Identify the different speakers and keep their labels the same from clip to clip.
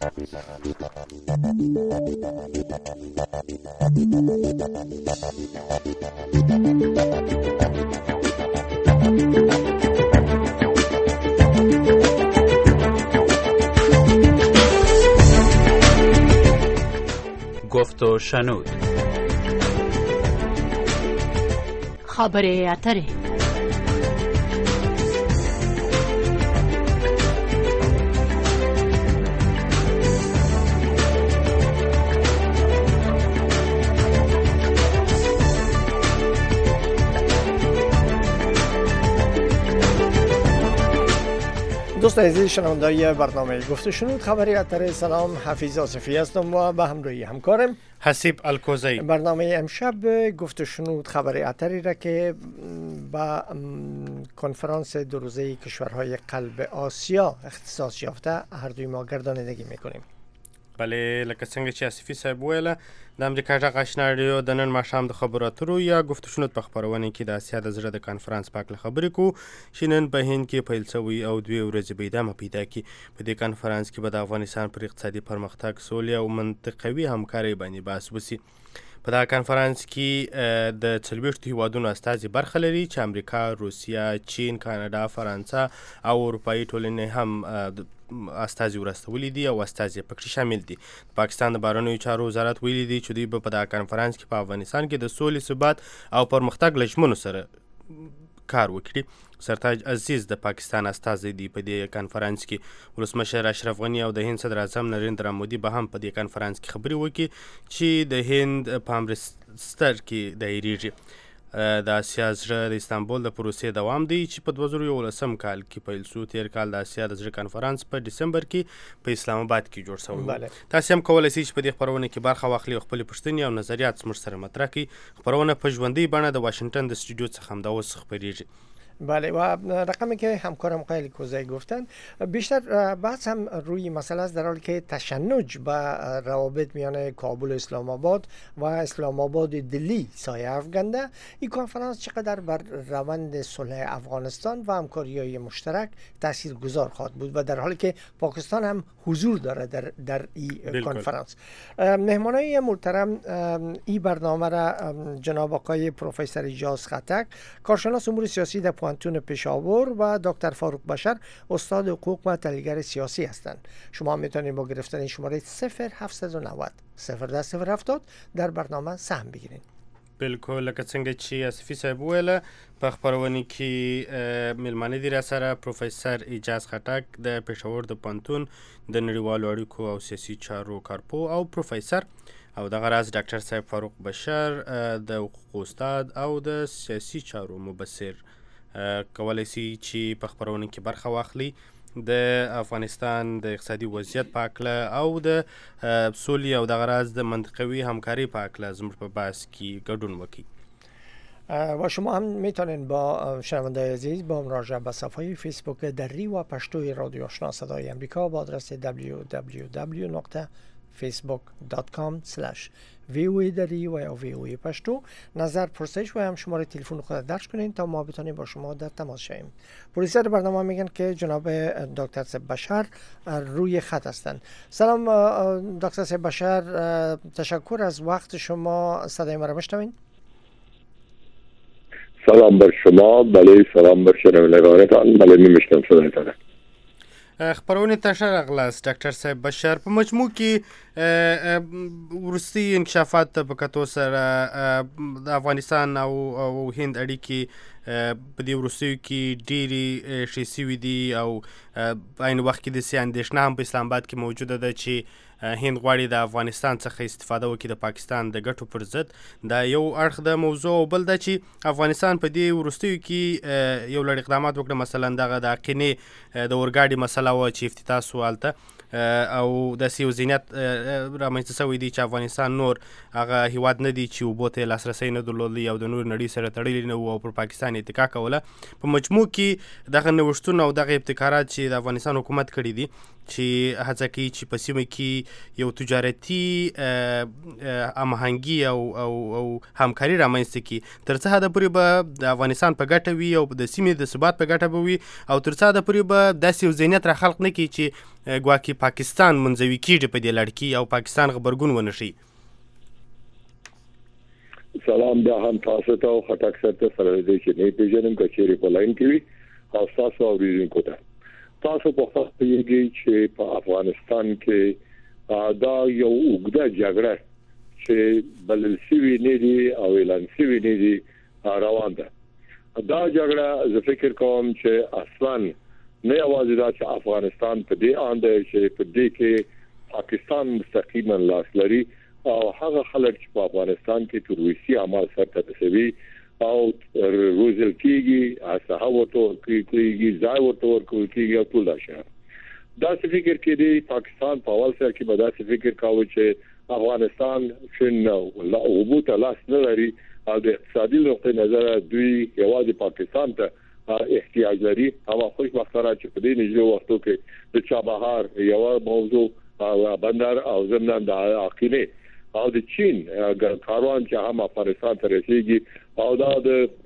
Speaker 1: گفت و شنود.
Speaker 2: خبر اتره.
Speaker 3: دوست عزیز شنوندای برنامه گفت و شنود خبری اتره، سلام، حفیظ آصفی هستم و به همراهی همکارم
Speaker 4: حسیب الکوزی.
Speaker 3: برنامه امشب گفت و شنود خبری اتری را که با کنفرانس دو روزه کشورهای قلب آسیا اختصاص یافته هر دوی ما گردانندگی میکنیم.
Speaker 4: بله، لکه څنګه چې آصفي صاحب ویله، د امریکا غږ آشنا راډیو د نن ماښام د خبرو اترو یا گفت و شنود په خپرونه کې د اسیا د زړه د کانفرنس په اړه خبرې کوو چې نن په هند کې پیل شوی او 2 ورځې به ادامه پیدا کړي. په دې کانفرنس کې به د افغانستان پر اقتصادي پرمختګ، سولې او منطقوي همکارۍ باندې بحث وشي. په دا کانفرنس کې د 40 هیوادونو استازي برخه لري چې امریکا، روسیه، چین، کاناډا، فرانسه او اروپایي ټولنې هم استازي ورستولي دي او استازي پکې شامل دي. پاکستان د بهرنیو چارو وزارت ویلي دي چې دوی به په دا کانفرنس کې په افغانستان کې د سولې، ثبات او پرمختګ له ژمنو سره کار وکړي. سرتاج عزیز د پاکستان استازی دی په دې کانفرنس کې. ولسمشر اشرف غنی او د هند صدر اعظم نریندرا مودي به هم په دې کانفرنس کې خبرې وکړي چې د هند په امرتسر کې دایریږي. د اسیا زړه د استانبول د پروسې دوام دی چې په 2011 کال کې پیل شو. تیر کال د اسیا د زړه کانفرنس په دسمبر کې په اسلام آباد کې جوړ شوی. تاسو هم کولای شئ چې په دې خبرونه کې برخه واخلئ او خپل پوښتنې او نظریات زموږ سره مطرح کړئ. خبرونه په ژوندۍ بڼه د واشنگټن د استودیو څخه هم دا اوس خپریږي.
Speaker 3: بله، و رقمی که همکارم قائل کوزی گفتن بیشتر بحث هم روی مسئله است، در حالی که تشنج به روابط میان کابل و اسلام آباد و اسلام آباد دلی سایه افکنده. این کنفرانس چقدر بر روند صلح افغانستان و همکاری‌های مشترک تاثیرگذار خواهد بود و در حالی که پاکستان هم حضور داره در این کنفرانس. مهمانای محترم این برنامه را جناب آقای پروفسور اجاز خطک، کارشناس امور سیاسی در پوانتون پشاور و دکتر فاروق بشر، استاد حقوق و تحلیلگر سیاسی هستند. شما میتونید با گرفتن شماره 0790 01070 در برنامه سهم بگیرید.
Speaker 4: بالکل، لکه څنګه چې آصفي صاحب ویله، په خپرونه کې میلمانه دي را سره پروفیسور اجاز خټک د پېښور د پوهنتون د نړیوالو اړیکو او سیاسي چارو کارپو او پروفیسور، او دغه راز ډاکټر صاحب فاروق بشر د حقوق استاد او د سیاسي چارو مبصر. کولای شي چې په خپرونه کې برخه واخلي، د افغانستان د اقتصادي وضعیت په اړه او د سولې او دغه راز د منطقوي همکارۍ په اړه زموږ په بحث کې ګډون وکړي.
Speaker 3: و شما هم میتونید با شنوندگان عزیز با مراجعه به صفحه فیسبوک دری و پشتوی رادیو آشنا صدای آمریکا با آدرس www.facebook.com/voa دری و یا VOA پشتو نظر، پرسش و هم شماره تلفن خود درج کنین تا ما بتونیم با شما در تماس شویم. پلیس برنامه میگن که جناب دکتر صاحب بشر روی خط هستند. سلام دکتر صاحب بشر، تشکر از وقت شما. صدای ما را میشنوین؟
Speaker 5: سلام بر شما. بله، سلام بر شنوندگانتان. بله، میشنوم صدایتان.
Speaker 4: خبرونه ته ښه راغلاست ډاکټر صاحب بشر. په مجموع کې وروستي انکشافات په کتو سره د افغانستان او هند اړیکې په دې وروستیو کې ډېرې ښې سوي دي او عین وخت کې داسې اندېښنه هم په اسلام آباد کې موجوده ده چې هند غواړي د افغانستان څخه استفاده وکړي د پاکستان د ګټو پر ضد. دا یو اړخ د موضوع، او بل دا چې افغانستان په دې وروستیو کې یو لړ اقدامات وکړه، مثلا دغه د عقینې د اورګاډي مسله وه چې افتتاح سو هلته، او داسې یو ذهنیت رامنځته شوی دی چې افغانستان نور هغه هیواد نه دی چې اوبو ته لاسرسی نه درلودلی او د نور نړۍ سره تړلی نه و او پر پاکستان اتکا کوله. په مجموع کې دغه نوښتونه او دغه ابتکارات چې د افغانستان حکومت کړي دي چې هڅه کوي چې په سیمه کې یو تجارتي هماهنګي او همکاري رامنځته کړي. تر څه حده پورې به د افغانستان په ګټه وي او د سیمې د ثبات په ګټه به وي او تر څه حده پورې به داسې یو ذهنیت را خلق نه کړي چې ګواکې پاکستان منزوي کېږي په دې لړ کې او پاکستان غبرګون ونه ښیي.
Speaker 5: سلام بیا هم تاسو ته او خټک سره سره دې چې نه پیژنم کچېری په لاین کې وي او تاسو اوریدونکو ته تاسو په خاص پیږي چې په افغانستان کې دا یو وګړه جګړه چې بلل سوي نه دي او اعلان سوي نه دي روان ده. دا جګړه زه فکر کوم چې اصلا نه یوازې دا چې افغانستان په دې اند چې په دې کې پاکستان مستقیما لاس لري او هغه خلک چې په افغانستان کې تروریستي اعمال سره تسوي او روزل کېږي اسه ورته کېږي ځای ورته ورکوي او ټول دا شي. دا څه فکر کې دی پاکستان په اول سره کې به دا څه فکر کاوه چې افغانستان شنو او بوته لاس نه لري او د اقتصادي نقطې نظر دوی یوازې پاکستان ته احتیاج لري. او خوش بختانه چې په دې نږدې وختو کې د چابهار یو موضوع او بندر او زمنان د عقیله او د چین کاروان چې هم افغانستان ته رسیږي او دا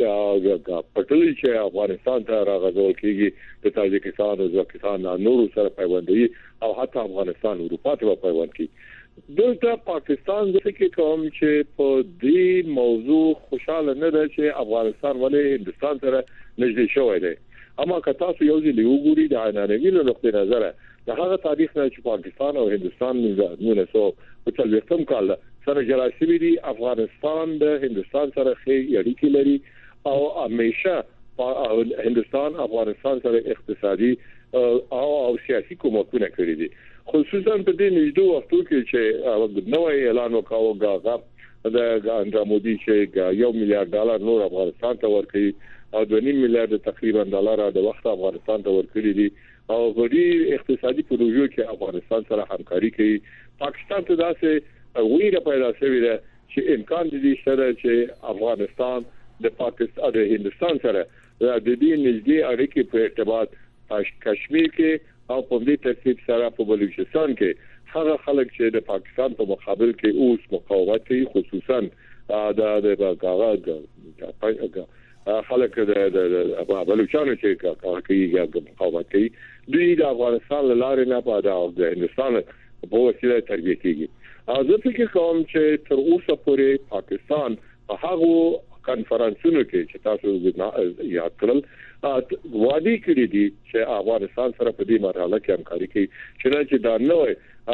Speaker 5: د پټلۍ چې افغانستان ته راغځول کیږي د تاجکستان او ازبکستان نورو سره پیوندوي او حتی افغانستان اروپا ته پیوند کوي. دلته پاکستان د فکر کوم چې په دې موضوع خوشاله نه ده چې افغانستان ولې هندستان سره نږدې شوی دی. اما که تاسو یو ځل وګورئ د عنعنوي له نقطې نظر د هغه تاریخ نه چې پاکستان او هندستان د 1940 کال سره جلا شوی دی افغانستان د هندستان سره ښې اړیکې لري او همیشه هندستان افغانستان سره اقتصادي او سیاسي کومکونه کړی دي. خصوصا په دې نږدې وختو کې چې نوې اعلان وکاو غاغه د اندرا مودي چې $1 میلیارډ نور افغانستان ته ورکړي او $2.5 میلیارډ تقریبا ډالر د وخت افغانستان ته ورکړي دي او غوړي اقتصادي پروژو کې افغانستان سره همکاري کوي. پاکستان ته داسې ویره پیدا شوې ده چې امکان دي چې افغانستان د پاکستان د هندستان سره د دې نږدې اړیکې په ارتباط کشمیر کې او په دې ترتیب سره په بلوچستان کې هغه خلک چې د پاکستان په مقابل کې اوس مقاومت کوي خصوصا د خلک د بلوچستان چې کوي مقاومت کوي دوی د افغانستان لاره نه پاده او د هندستان په وسیله تربیه کیږي. زه فکر کوم چې تر اوسه پورې پاکستان په هغه کانفرنسونو کې چې تاسو یاد کړل وادي کړی دي چې افغانستان سره په دې مرحله کې همکاري کوي چې دا نوې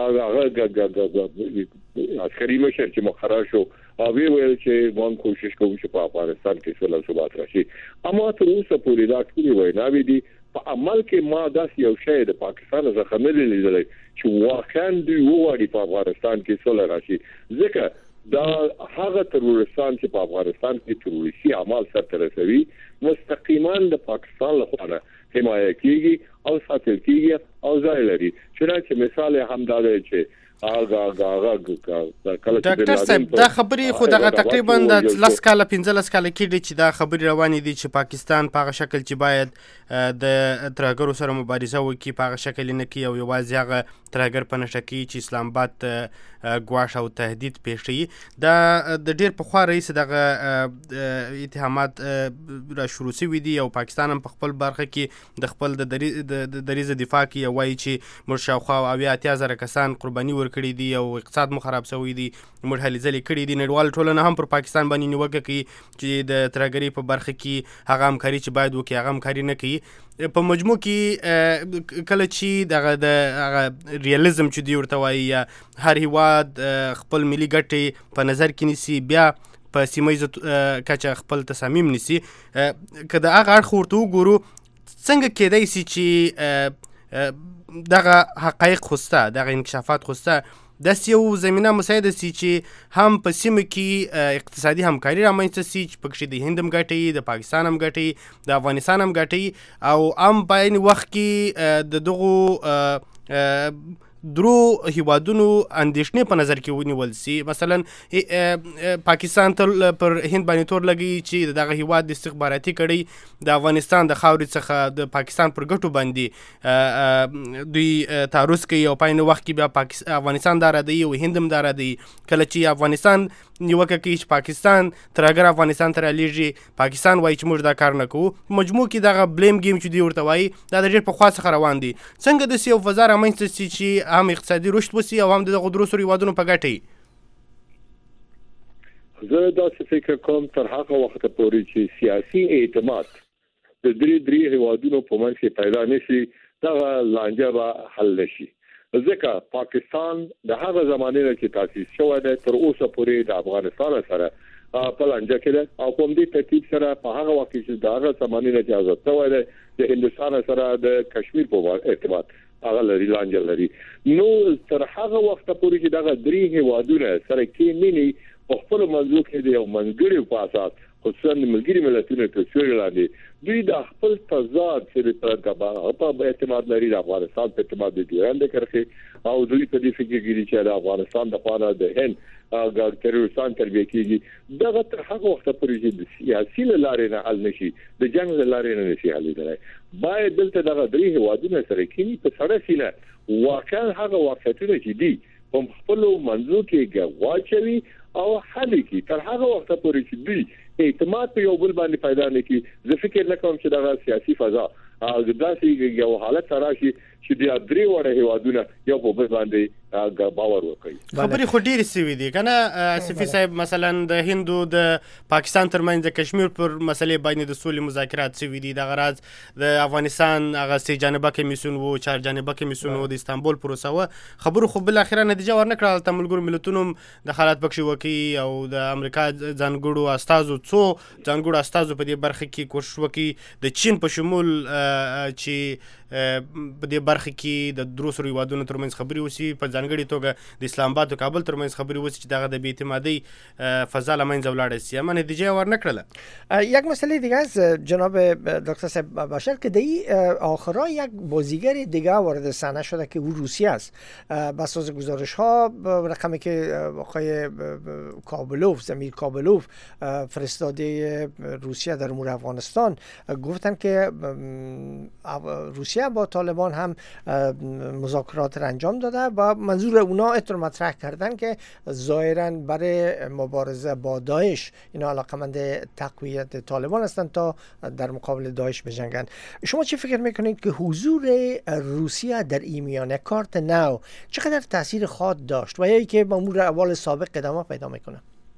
Speaker 5: هغه عسکري مشر چې مقرر شو او ویل چې موږ کوشش کوو چې په افغانستان کې سوله او ثبات راشي. اما تر اوسه پورې دا ټول ویناوي دي په عمل کې ما داسې یو شی د پاکستان څخه نه لیدلی چې واقعا دوی وغواړي په افغانستان کې سوله راشي. ځکه دا هغه تروریستان چې په افغانستان کې تروریستي اعمال سرته رسوي مستقیما د پاکستان لخوا حمایه کیږي او ساتل کیږي او ځای لري. چې مثال هم دا دی چې
Speaker 4: ډاکټر صاحب دا خبرې خو دغه تقریبا د 10 کال 15 کال کې چې دا خبرې روانې دي چې پاکستان په هغه شکل چې باید د ترهګرو سره مبارزه وکړي په هغه شکل نه کوي او یوازې هغه ترهګر په نشه کوي چې اسلام آباد ګواښ او تهدید پیښ کوي. دا د ډیر پخوا رئیس دغه اتهامات را شروع شوي دي او پاکستان هم په خپل برخه کې د خپل د دریځ دفاع کوي او وایي چې موږ شاوخوا 80,000 کسان قرباني ورکړي دي او اقتصاد مو خراب شوی دی موږ هلې ځلې کړي دي. نړیواله ټولنه هم پر پاکستان باندې نیوکه کوي چې د ترهګرۍ په برخه کې هغه همکاري چې باید وکړي هغه همکاري نه کوي. په مجموع کې کله چې دغه ریالیزم چې دی ورته وایي یا هر هیواد خپل ملي ګټې په نظر کې نیسي بیا په سیمه کچه خپل تصامیم نیسي که د هغه اړخ ورته وګورو څنګه کېدای شي چې دغه حقایق خوسته دغه انکشافات خوسته داسې یو زمینه مساعده سي چې هم په سیمه کې اقتصادي همکاري رامنځته سي چې پکې د هند هم ګټي د پاکستان هم ګټي د افغانستان هم ګټي او هم په عین وخت کې د دغو درو هیوادونو اندېښنې په نظر کې ونیول سي. مثلا پاکستان پر هند باندې تور لګي چې دغه هیواد د استخباراتي کړي د افغانستان د خاورې څخه د پاکستان پر ګټو باندې دوی تعرض کوي او په عین وخت کې بیا افغانستان دا ردوي او هند هم دا ردوي. کله چې افغانستان نیوکه کوي چې پاکستان تر اگر افغانستان ته رالیږي پاکستان وایي چې موږ دا کار نه کوو. مجموع کې دغه بلیم گیم چې دوی ورته وایي دا د ډېر پخوا څخه روان دي. څنګه داسې یو فضا رامنځته سي چې هم اقتصادي رشد وسي او هم د دغو درو سرو هیوادونو په ګټه وي؟
Speaker 5: زه داسې فکر کوم تر هغه وخته پورې چې سیاسي اعتماد د درې هیوادونو په منځ کې پیدا نشي دغه لانجه به حل نشي. ځکه پاکستان د هغه زمانې نه چې تاسیس شوی دی تر اوسه پورې د افغانستان سره په لانجه کې ده او کوم دې ترتیب سره په هغه وخت کې چې د هغه زمانې نه چې آزاد شوی دی د هندستان سره د کشمیر په ارتباط هغه لري لانجه لري. نو تر هغه وخت پورې چې دغه درې هیوادونه سره کې مینی په خپل موضوع کې د یو منځګړي په اساس خصوصا د ملګري ملتونو تر سیوري لاندې دوی د خپل تضاد چې په اعتماد لري د افغانستان په اعتماد د ایران د کرخي او دوی په دې فکر کې چې د افغانستان د خوا د هند تروریستان تربیه کیږي دغه تر هغه وخت پورې چې د سیاسي لارې نه حل نشي د جنگ لارې نه نشي حل کېدای. باید دلته دغه درې هیوادونه سره کینی په سره سینه واقعا هغه واقعیتونه چې دي په خپل منځو کې واچوي او حل کړي. تر هغه وخت پورې چې دوی اعتماد په یو بل باندې پیدا نه کړي زه فکر نه کوم چې دغه سیاسي فضا داسې یو حالت راشي چې د درې وړه هیوادونه یو په بل باندې باور وکړي.
Speaker 4: خبرې خو ډېرې سوي دي کنه صفي صاحب. مثلا د هندو د پاکستان ترمنځ د کشمیر پر مسلې باندې د سولې مذاکرات سوي دي. دغه راز د افغانستان هغه سه جانبه کمیسیون وو چار جانبه کمیسیون وو د استانبول پروسه وه. خبرو خو بل اخیره نتیجه ورنه کړه. هلته ملګرو ملتونو د حالات پکښې وکړي او د امریکا ځانګړو استازو څو ځانګړو استازو په دې برخه کې کوشش وکړي د چین په شمول چې په دې برخه کې د درو سرو هیوادونو ترمنځ خبرې وشي په ځانګړې توګه د اسلام آباد او کابل ترمنځ خبرې وشي چې دغه د بې اعتمادۍ فضا له منځه ولاړه شي. اما نتیجه یې ورنه کړله.
Speaker 3: یک مسئله دیگه است جناب دکتر صاحب باشر که در آخرها یک بازیگر دیگه وارد صحنه شده که او روسیه است. بر اساس گزارش ها رقمی که آقای کابلوف زمیر کابلوف فرستاده روسیه در امور افغانستان گفتن که روسیه با طالبان هم مذاکرات را انجام داده و منظور اونا اطلاع مطرح کردن که ظاهرا برای مبارزه با داعش اینا علاقمند تقویت طالبان هستند تا در مقابل داعش بجنگن. شما چی فکر میکنید که حضور روسیه در این میانه کارت نو چقدر تاثیر خواهد داشت و یا که با امور اول سابق ادامه پیدا میکنه؟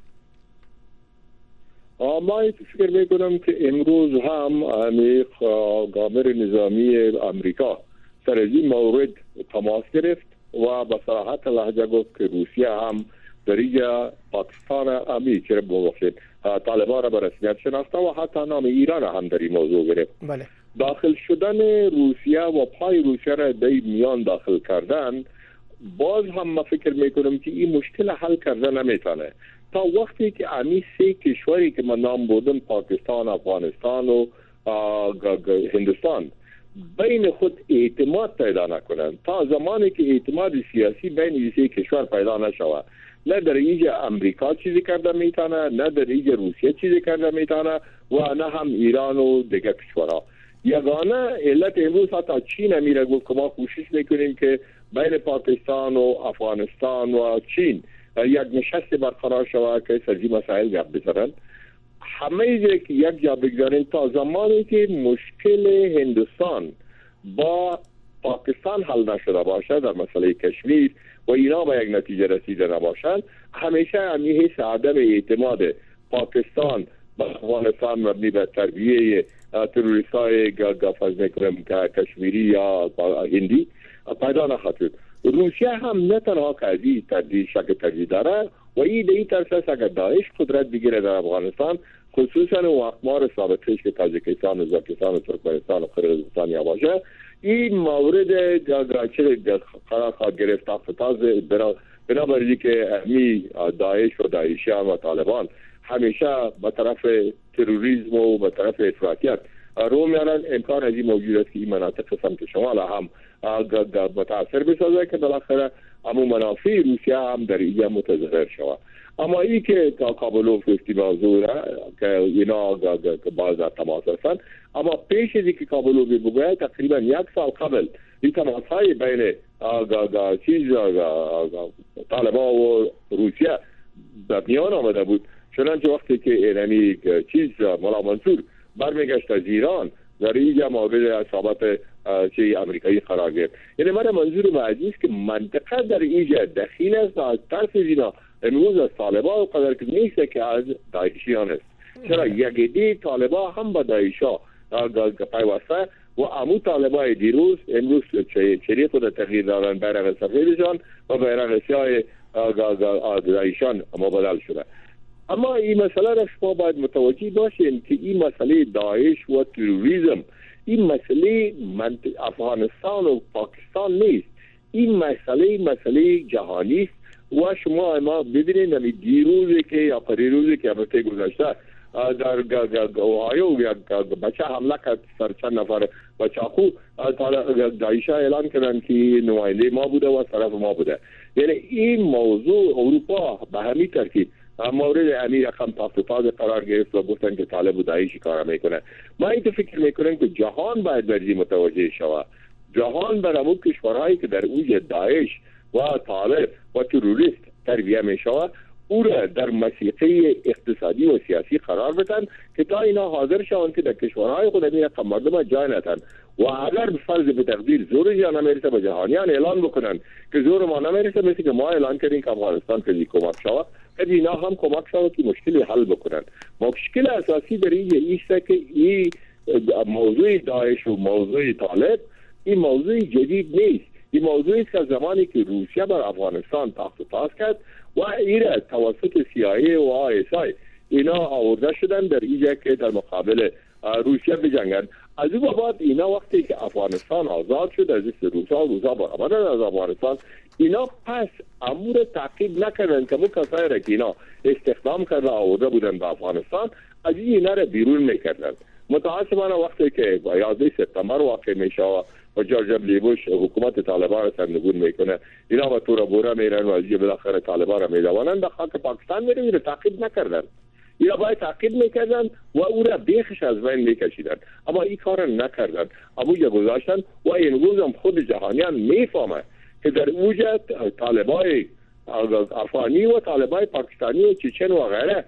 Speaker 5: ما فکر میکنم که امروز هم گامر نظامی امریکا سر این مورد تماس گرفت و به صراحت لهجه گفت که روسیه هم در اینجا پاکستان امی که ببخشید طالبان را به رسمیت شناخته و حتی نام ایران هم در این موضوع گرفت.
Speaker 3: بله.
Speaker 5: داخل شدن روسیه و پای روسیه را در میان داخل کردن باز هم ما فکر میکنم که این مشکل حل کرده نمیتونه تا وقتی که امی سه کشوری که من نام بردم پاکستان، افغانستان و هندوستان بین خود اعتماد پیدا نکنند. تا زمانی که اعتماد سیاسی بین این سه کشور پیدا نشود نه در اینجا امریکا چیزی کرده میتونه نه در اینجا روسیه چیزی کرده میتونه و نه هم ایران و دیگر کشورها. یگانه علت امروز حتی چین میره گفت که ما کوشش میکنیم که بین پاکستان و افغانستان و چین یک نشست برقرار شود که سرجی مسائل گپ بزنن. همه یک جا بگذارین تا زمانی که مشکل هندوستان با پاکستان حل نشده باشه در مسئله کشمیر و اینا به یک نتیجه رسیده نباشند همیشه همی حس عدم اعتماد پاکستان به افغانستان مبنی به تربیه تروریستای گفت میکنم کشمیری یا هندی پیدا نخواهد شد. روسیه هم نه تنها که از این شک تردید داره و این دیگه ترس اگر داعش قدرت بگیره در افغانستان خصوصا و اقمار ثابتش که تاجیکستان، ازبکستان و ترکمنستان و قرقیزستان یا باشه این مورد قرار خواهد گرفت افتاز بنابراین که می داعش و داعشیان و طالبان همیشه به طرف تروریسم و به طرف افراطیت رو میارن. امکان از این موجود است که این مناطق سمت شمال هم متاثر بسازه که بالاخره اما منافع روسیه هم در اینجا متضرر شود. اما این که کابلوف گفتی موضوع که اینا باز تماس هستند، اما پیش از اینکه کابلوف بگوید تقریبا 1 سال قبل این تماس های بین طالبان و روسیه در میان آمده بود. چنانچه وقتی که اینمی مولا منصور برمیگشت از ایران در اینجا مورد اصابت امریکایی قرار گرفت. یعنی من منظور عزیز که منطقه در اینجا دخیل است و از طرف اینا امروز از طالبان قدر که نیست که از داعشیان است. چرا یک عده طالبان هم با داعشا پیوسته و امو طالبان دیروز امروز چری خود تغییر دارن، بیرق سفیدشان و بیرق سیاه داعشان مبادل شده. اما این مسئله را شما باید متوجه باشین که این مسئله داعش و تروریسم این مسئله افغانستان و پاکستان نیست. این مسئله جهانی است و شما ببینید دیروزی که یا پریروزی که هفته گذشته در اوهایو یک بچه حمله کرد سر چند نفر و چاقو داعش اعلان کردن که نماینده ما بوده و طرف ما بوده. یعنی این موضوع اروپا به همین ترتیب مورد امیر رقم تافتاز قرار گرفت و گفتن که طالب و داعش کار میکنه. ما این تو فکر میکنم که جهان باید برزی متوجه شود. جهان برای کشورهایی که در اوج داعش و طالب و تروریست تربیه میشود او را در مسیحه اقتصادی و سیاسی قرار بدن که تا اینا حاضر شوند که در کشورهای خود امیر رقم مردم جای ندن و اگر به فرض به تقدیر زور جان نمیرسه به جهانیان اعلان بکنن که زور ما نمیرسه، مثل که ما اعلان کردیم که افغانستان کلی کمک شود، که اینا هم کمک شود که مشکل حل بکنن. مشکل اساسی در این است که این موضوع داعش و موضوع طالب این موضوع جدید نیست. این موضوعی که زمانی که روسیه بر افغانستان تخت و تاز کرد و ایره توسط CIA و ISI اینا آورده شدن در اینجا که در مقابل روسیه بجنگن. از او بعد اینا وقتی که افغانستان آزاد شد از دست روسا برآمدن از افغانستان، اینا پس امور تعقیب نکردن که مو کسایی را که اینا استخدام کرده آورده بودن به افغانستان از اینا را بیرون میکردن. متاسفانه وقتی که 11 سپتامبر واقع میشه و جورج دبلیو بوش حکومت طالبان را سرنگون میکنه، اینا با تورا بورا میرن و از بالاخره طالبان را میدوانند به خاک پاکستان میرن. اینا تعقیب نکردن، اینا باید تعقیب میکردن و او را بیخش از بین میکشیدن، اما این کار نکردن. اموجه گذاشتن و این روز هم خود جهانیان میفهمه که در اوج طالبای افغانی و طالبای پاکستانی و چچن و غیره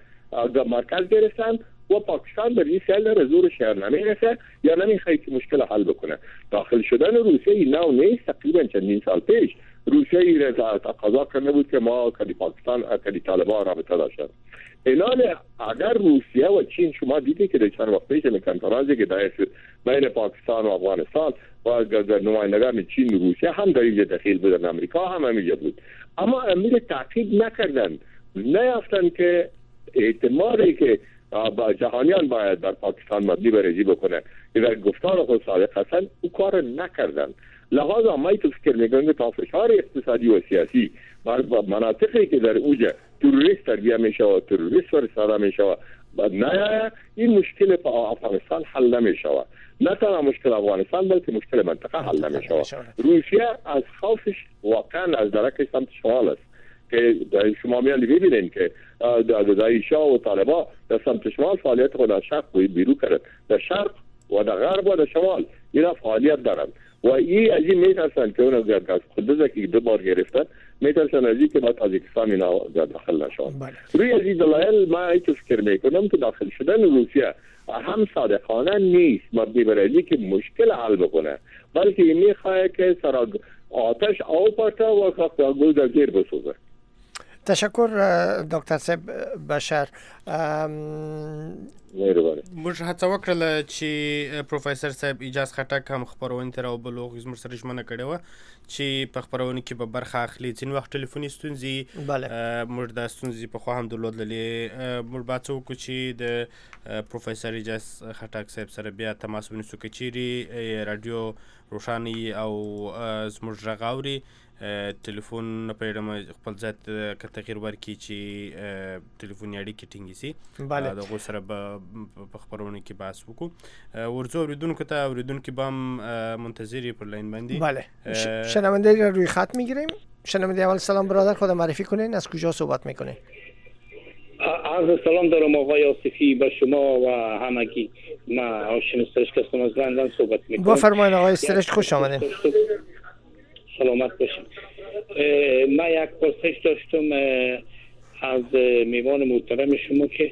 Speaker 5: مرکز گرفتن و پاکستان به این سال در زور شهر نمیرسه یا نمیخواد که مشکل حل بکنه. داخل شدن روسیه این نوع نیست. تقریبا چندین سال پیش روسیه این تقاضا کرده بود که ما کلی پاکستان کلی طالبان رابطه داشتن. اینال اگر روسیه و چین، شما دیدی که در چند وقت پیش کنفرانسی که دایر شد بین پاکستان و افغانستان و نمایندگان چین و روسیه هم در اینجا دخیل بودن، امریکا هم همینجا بود، اما امیر تعقیب نکردن، نیافتن که احتمالی که با جهانیان باید در پاکستان مبنی برزی بکنه در گفتار خود صادق هستن او کار نکردن. لحاظا ما تو فکر میکنم که تا فشار اقتصادی و سیاسی مناطقی که در اوج تروریست تربیه میشه و تروریست فرستاده میشه و نه این مشکل با افغانستان حل نمیشه، نه تنها مشکل افغانستان بلکه مشکل منطقه حل نمیشه. روسیه از خوفش واقعا از درک سمت شمال است که شما میان ببینید که داعشا و طالبان در سمت شمال فعالیت خود در شرق بیرو کرد، در شرق و در غرب و در شمال اینا فعالیت دارند و این از این میترسن که اون از خودزه که 2 بار گرفتن میترسن از این که با تاجیکستان اینا داخل نشون. روی از این دلایل ما ایچ فکر میکنم که داخل شدن روسیه هم صادقانه نیست مبنی بر اینکه که مشکل حل بکنه، بلکه این میخواه که سر آتش آو پرته و گل در زیر بسوزه.
Speaker 3: تشکر دکتر صاحب بشر.
Speaker 4: موږ هڅه وکړله چې پروفیسور صاحب اجاز خټک هم خپرونې ته راوبلو، زموږ سره ژمنه کړې وه چې په خپرونې کې به برخه اخلي. ځینې وخت ټلیفوني ستونزې موږ دا ستونزې پخوا هم درلودلې. موږ باید څه وکړو چې د پروفیسور اجاز خټک صاحب سره بیا تماس ونیسو که چیرې راډیو روښانه او زموږ غږ اوري. ټلیفون نه پوهېږم خپل ځای ته که تغییر ورکړي چې ټلیفوني اړیکې ټینګې سي، د هغو سره به په خبرونه کې بحث وکړو. ورځو اوریدونکو ته اوریدونکو به منتظری پر لاین باندې.
Speaker 3: بله شنونده را روی خط میگیریم. شنونده اول سلام برادر، خود معرفی کنین، از کجا صحبت میکنین؟
Speaker 6: عرض سلام دارم آقای آصفی به شما و همگی. من هاشم سرشک هستم از لندن صحبت میکنم.
Speaker 3: بفرمایید آقای سرشک، خوش آمدین.
Speaker 6: سلامت باشین. من یک پرسش داشتم از میوان محترم شما که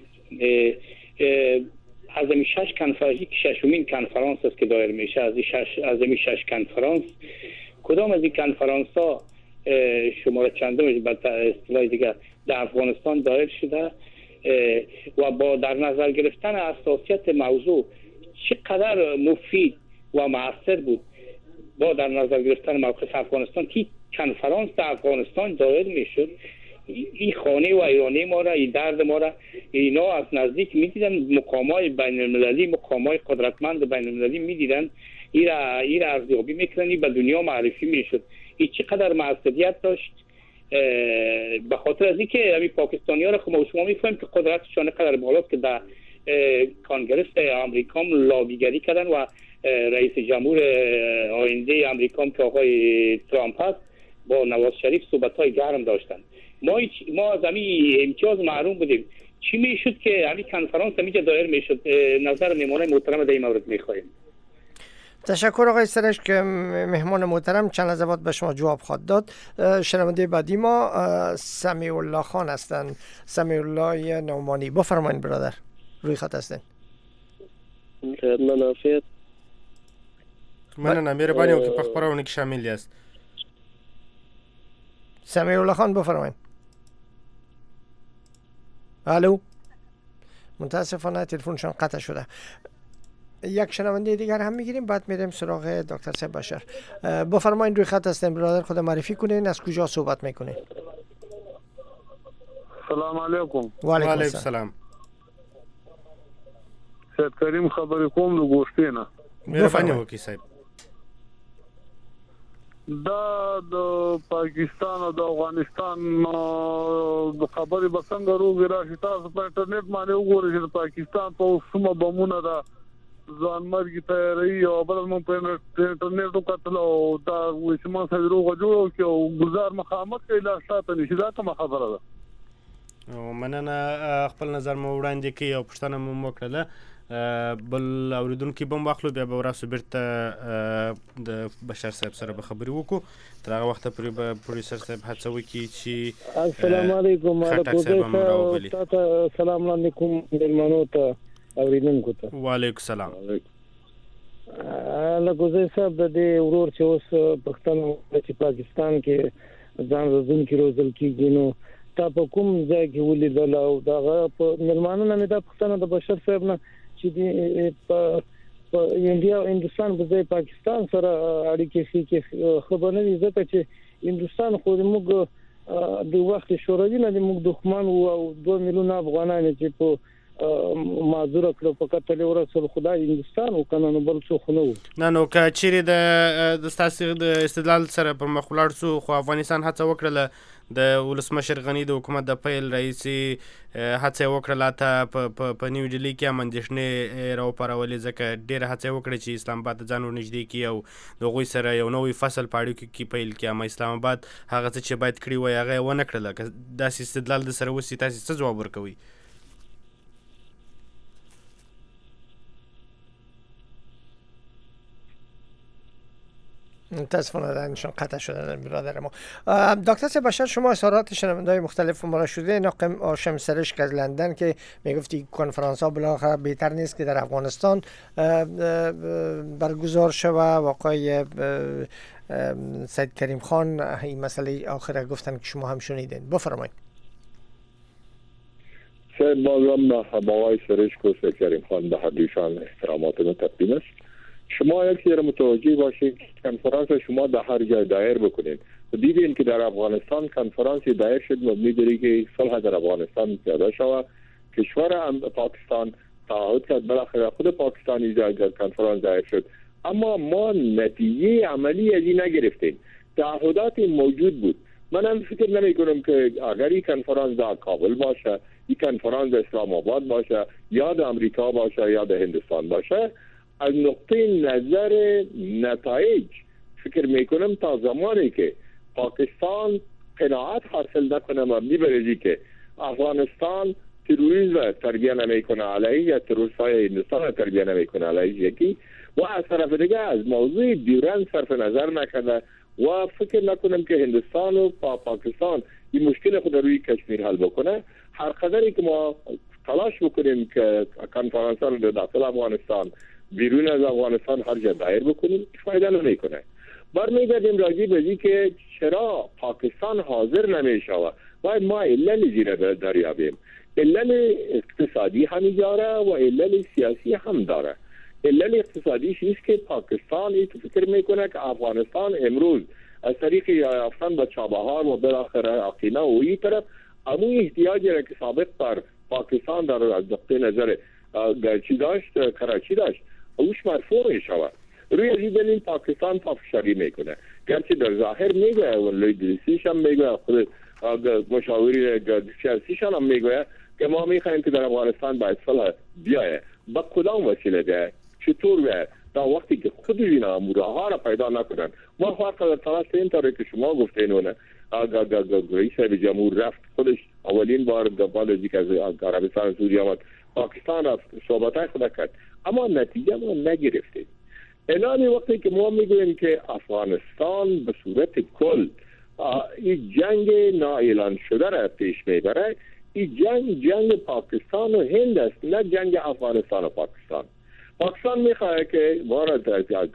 Speaker 6: از این 6 کنفرانس، ششمین کنفرانس است که دایر میشه، از این 6 کنفرانس کدام از این کنفرانس ها شماره چندمش به اصطلاح دیگه در افغانستان دایر شده و با در نظر گرفتن اساسیت موضوع چقدر مفید و مؤثر بود با در نظر گرفتن موقف افغانستان که کنفرانس در افغانستان دایر میشد؟ این خانه و ایرانی ما را، این درد ما را اینا از نزدیک میدیدن، مقامای بین المللی، مقامای قدرتمند بین المللی میدیدن، این را ارزیابی میکردن، به دنیا معرفی میشد. این چقدر موثریت داشت؟ به خاطر از اینکه همین پاکستانی‌ها را خب شما میفهمید که قدرتشان قدر بالاست که در کنگره آمریکا لابیگری کردن و رئیس جمهور آینده آمریکا که آقای ترامپ هست با نواز شریف صحبت‌های گرم داشتن. ما از همین امتیاز محروم بودیم. چی میشد که همین کنفرانس همینجا دایر میشد؟ نظر میمونه محترم در این مورد میخواهیم.
Speaker 3: تشکر آقای سرش که مهمان محترم چند لحظه بعد به شما جواب خواهد داد. شنونده بعدی ما سمیع الله خان هستند، سمیع الله نعمانی. بفرمایید برادر، روی خط هستین.
Speaker 7: منافیت
Speaker 4: مننه مهربانی او که په خبرونه کې شامل یاست.
Speaker 3: سمیع الله خان بفرمایید. الو، متاسفانه تلفنشان قطع شده. یک شنونده دیگر هم میگیریم، بعد میریم سراغ دکتر صاحب بشر. بفرمایید، روی خط هستین برادر، خود معرفی کنین، از کجا صحبت میکنین؟
Speaker 7: سلام علیکم.
Speaker 3: و علیکم
Speaker 4: السلام.
Speaker 7: سید کریم خبرې کوم د ګوشتینه.
Speaker 4: مهرباني وکړئ صاحب.
Speaker 7: دا د پاکستان او د افغانستان د خبرې به څنګه روغې راشي؟ تاسو په انټرنیټ باندې وګورئ چې د پاکستان په کومه بمونه ده ځان مرګ تیاری او بل مون په انټرنیټ وکړل او دا چې ما سره روغه جوړو کې او گزار مخامخ کې لا شاته نشي. دا کومه خبره ده؟
Speaker 4: مننه، خپل نظر مو وړاندې کړی او پوښتنه مو وکړله. بل اوریدونکي به واخلو، بیا به وراسو بیرته د بشر صاحب سره به خبرې وکړو. تر هغه وخته پورې به پروډوسر صاحب هڅه وکړي چې
Speaker 7: السلام علیکم. السلام علیکم مېلمنو ته اوریدونکو ته.
Speaker 4: وعلیکم السلام.
Speaker 7: لکه صاحب د دې ورور چې اوس پښتون چې پاکستان کې ځان روزونکي روزل کېږي، نو تا په کوم ځای کې ولیدل او دا په مېلمانو نه دا پښتنه د بشر صاحب نه چې په انډیا او هندستان په ځای پاکستان سره اړیکې کې خبر نه دي، ځکه چې هندستان خو موږ د وخت شوروي نه موږ دښمن او 2 میلیون افغانان چې په معذور کړو په کتل ورسره خدای هندستان او کنه نو بل څه خو نه.
Speaker 4: نو که چیرې د ستاسو د استدلال سره پر مخ ولاړ سو، خو افغانستان هڅه وکړله د ولسمشر غنی د حکومت د پیل رئیس هڅه وکړه ته په نیو ډیلی کې اندېښنې راوپارولې، ځکه ډېره هڅه وکړه چې اسلام آباد ته ځان ورنږدې کړي او د هغوی سره یو نوی فصل په اړیکو کې پیل کړي. اما اسلام آباد هغه څه چې باید کړي وای هغه یې ونه کړله. که داسې استدلال د سره وسي، تاسې څه ځواب ورکوئ؟
Speaker 3: متاسفانه درنشان قطع شدن برادر ما. دکتر صاحب بشر، شما اظهارات شنونده‌های مختلف ما را شده. ناقم هاشم سرشک از لندن که میگفتی کنفرانس ها بالاخره بهتر نیست که در افغانستان برگزار شود. واقعی سید کریم خان این مسئله آخر گفتن که شما هم شنیدین. بفرمایید.
Speaker 5: سید بازم آقای سرشک و سید کریم خان به هر دوشان احترامات ما تقدیم است. شما یک سری متوجه باشید که کنفرانس شما در هر جای دایر بکنید. دیدین که در افغانستان کنفرانس دایر شد مبنی بر که صلح در افغانستان پیاده شود. کشور پاکستان تعهد کرد، بالاخره خود پاکستانی در کنفرانس دایر شد، اما ما نتیجه عملی از این نگرفتیم. تعهدات موجود بود. من هم فکر نمی کنم که اگر این کنفرانس در کابل باشه این کنفرانس اسلام آباد باشه یا در امریکا باشه یا در هندوستان باشه، از نقطه نظر نتایج فکر میکنم تا زمانی که پاکستان قناعت حاصل نکنه مبنی بر اینکه که افغانستان تروریسم تربیه نمیکنه علیه یا تروریستای هندوستان تربیه نمیکنه علیه یکی و از طرف دیگه از موضوع دیورند صرف نظر نکنه و فکر نکنم که هندوستان و پاکستان این مشکل خود روی کشمیر حل بکنه. هر قدری که ما تلاش بکنیم که کنفرانس رو در داخل افغانستان بیرون از افغانستان هر جا دایر بکنیم فایده نمیکنه. برمیگردیم راجع به این که چرا پاکستان حاضر نمیشه و ما علل زیر دریابیم. علل اقتصادی هم داره و علل سیاسی هم داره. علل اقتصادی چیست که پاکستان این فکر میکنه که افغانستان امروز از طریق یافتن به چابهار و بالاخره اقینه و این طرف امون احتیاجی را که سابق بر پاکستان در از نقطه نظر چی داشت کراچی داشت اوش مرفوع می شود. روی از این دلیل پاکستان پافشاری میکنه، گرچه در ظاهر میگه و لیدریسیش هم میگه، خود مشاوری سیاسیش هم میگه که ما میخوایم که در افغانستان باید صلح بیایه. با کدام وسیله ده؟ چطور بیایه؟ تا وقتی که خود اینا موراها را پیدا نکنن. ما فرق تلاش این طوری که شما گفتین اونه رئیس جمهور رفت خودش اولین بار بعد از اینکه از عربستان سعودی آمد پاکستان رفت صحبتای خود کرد اما نتیجه ما نگرفتیم. الان وقتی که ما میگوییم که افغانستان به صورت کل این جنگ نااعلان شده را پیش میبره، این جنگ پاکستان و هند است، نه جنگ افغانستان و پاکستان. پاکستان میخواه که وارد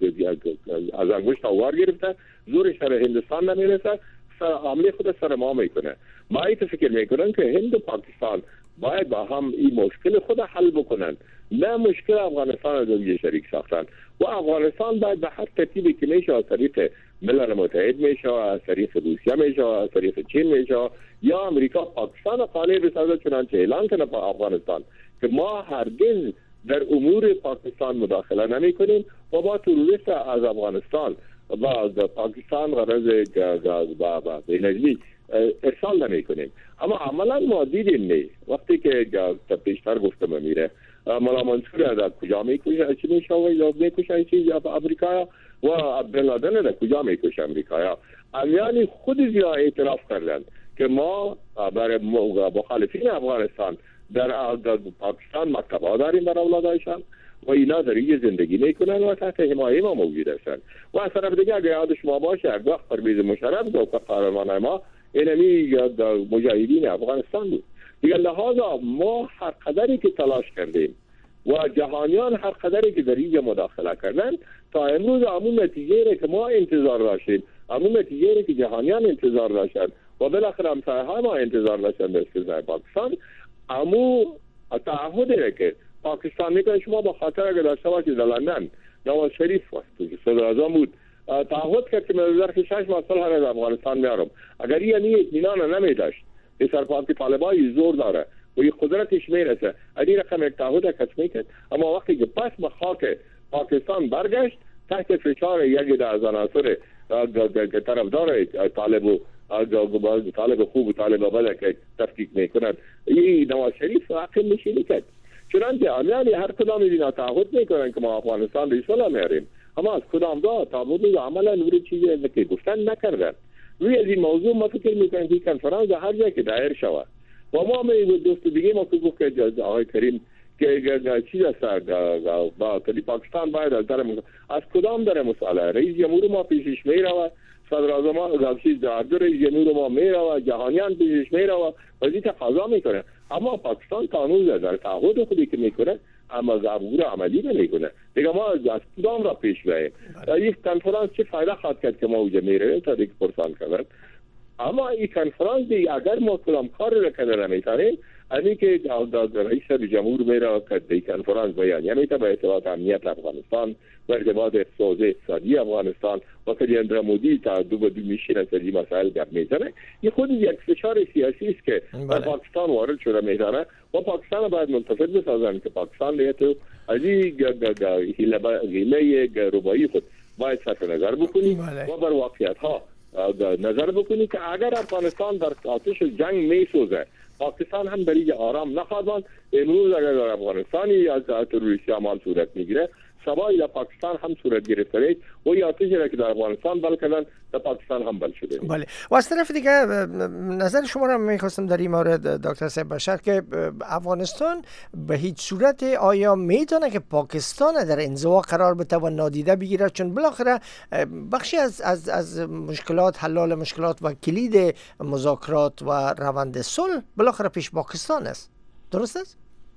Speaker 5: از انگشت آوار گرفته، زورش سر هندوستان نمیرسه، عملی خود سر ما میکنه. ما ایت فکر میکنن که هند و پاکستان باید با هم این مشکل خود حل بکنن، نه مشکل افغانستان از دیگه شریک ساختن. و افغانستان باید به هر ترتیبی که میشه از طریق ملل متحد میشه، از طریق روسیه میشه، از طریق چین میشه یا امریکا پاکستان قانع بسازه چنانچه اعلان کنه با افغانستان که ما هرگز در امور پاکستان مداخله نمی کنیم و با تروریست از افغانستان و از پاکستان غرض بین‌المللی ارسال نمی کنیم. اما عملا ما دیدیم نه وقتی که پیشتر گفتم میره مولا منصور در کجا میکشه چی میشه و میکشه چیز امریکا و عبدالله در کجا میکشه امریکا. یعنی خود زیاد اعتراف کردن که ما برای مخالفین افغانستان در پاکستان مکتب‌ها داریم برای اولادایشان و اینا در اینجا زندگی میکنن و تحت حمایه ما موجود هستن. و از طرف دیگه اگر یاد شما باشه یک وقت پرویز مشرف گفت قهرمان ما اینمی مجاهدین افغانستان بود. دیگه لحاظا ما هر قدری که تلاش کردیم و جهانیان هر قدری که در اینجا مداخله کردن تا امروز همون نتیجه را که ما انتظار داشتیم، همون نتیجه را که جهانیان انتظار داشتن و بالاخره همسایه‌ها ما انتظار داشتن در استثنای پاکستان، امو تعهدی را که پاکستان میکنه شما با خاطر اگر داشته باشید در لندن نواز شریف وقت صدر اعظم بود تعهد کرد که من در 6 ماه صلح از افغانستان میارم. اگر یعنی اطمینان نمی داشت که سرپرستی طالبای زور داره و این قدرتش میرسه این رقم یک تعهد کس میکرد، اما وقتی که پس به خاک پاکستان برگشت تحت فشار یکی از عناصر طرفدار طالب خوب و طالب بد که تفکیک میکنند این نواز شریف عقل نشینی کرد. چنانچه امیالی هر کدام اینا تعهد میکنن که ما افغانستان به صلح میاریم، اما از کدام دا تعهد عملا نوری چیزی که گفتن نکردن. روی از این موضوع ما فکر میکنیم که کنفرانس هر جای که دایر شود و ما دوست دیگه ما که گفت که آقای کریم که چیز است با پاکستان باید از کدام در مسئله رئیس جمهور ما پیشش میرود، صدر اعظم رئیس جمهور ما میرود، جهانیان پیشش میرود و این تقاضا میکنه، اما پاکستان قانون در تعهد خودی که میکنه اما ضرور عملی نمیکنه. دیگه ما از کدام را پیش بریم؟ این کنفرانس چه فایده خواهد کرد که ما اونجا میریم تا دیگه پرسان کردن. اما این کنفرانس اگر ما کدام کار را کنه نمیتونیم، اینی که رئیس جمهور میره که این کنفرانس بیان یعنی تا به ارتباط امنیت افغانستان و ارتباط اقتصادی افغانستان و که اندرا مودی تا دو به دو میشینه تا این مسائل گپ میزنه، این خود یک فشار سیاسی است که در پاکستان وارد شده میزنه و پاکستان باید منتفض بسازن که پاکستان لیتو از این حیله ربایی خود باید صرف نظر بکنی و بر واقعیت ها نظر بکنی که اگر افغانستان در آتش جنگ میسوزه پاکستان هم برای آرام نخواهد. امروز اگر در افغانستانی از تروریستی اعمال صورت میگیره، سبایی در پاکستان هم صورت گرفته و یا آتشی را که در افغانستان بل کردن در پاکستان هم بل شده.
Speaker 3: بله. و از طرف دیگه نظر شما را میخواستم در این مورد دکتر صاحب بشر که افغانستان به هیچ صورت آیا میتونه که پاکستان در انزوا قرار بده و نادیده بگیره، چون بالاخره بخشی از مشکلات، حل مشکلات و کلید مذاکرات و روند صلح بالاخره پیش پاکستان است. درست است؟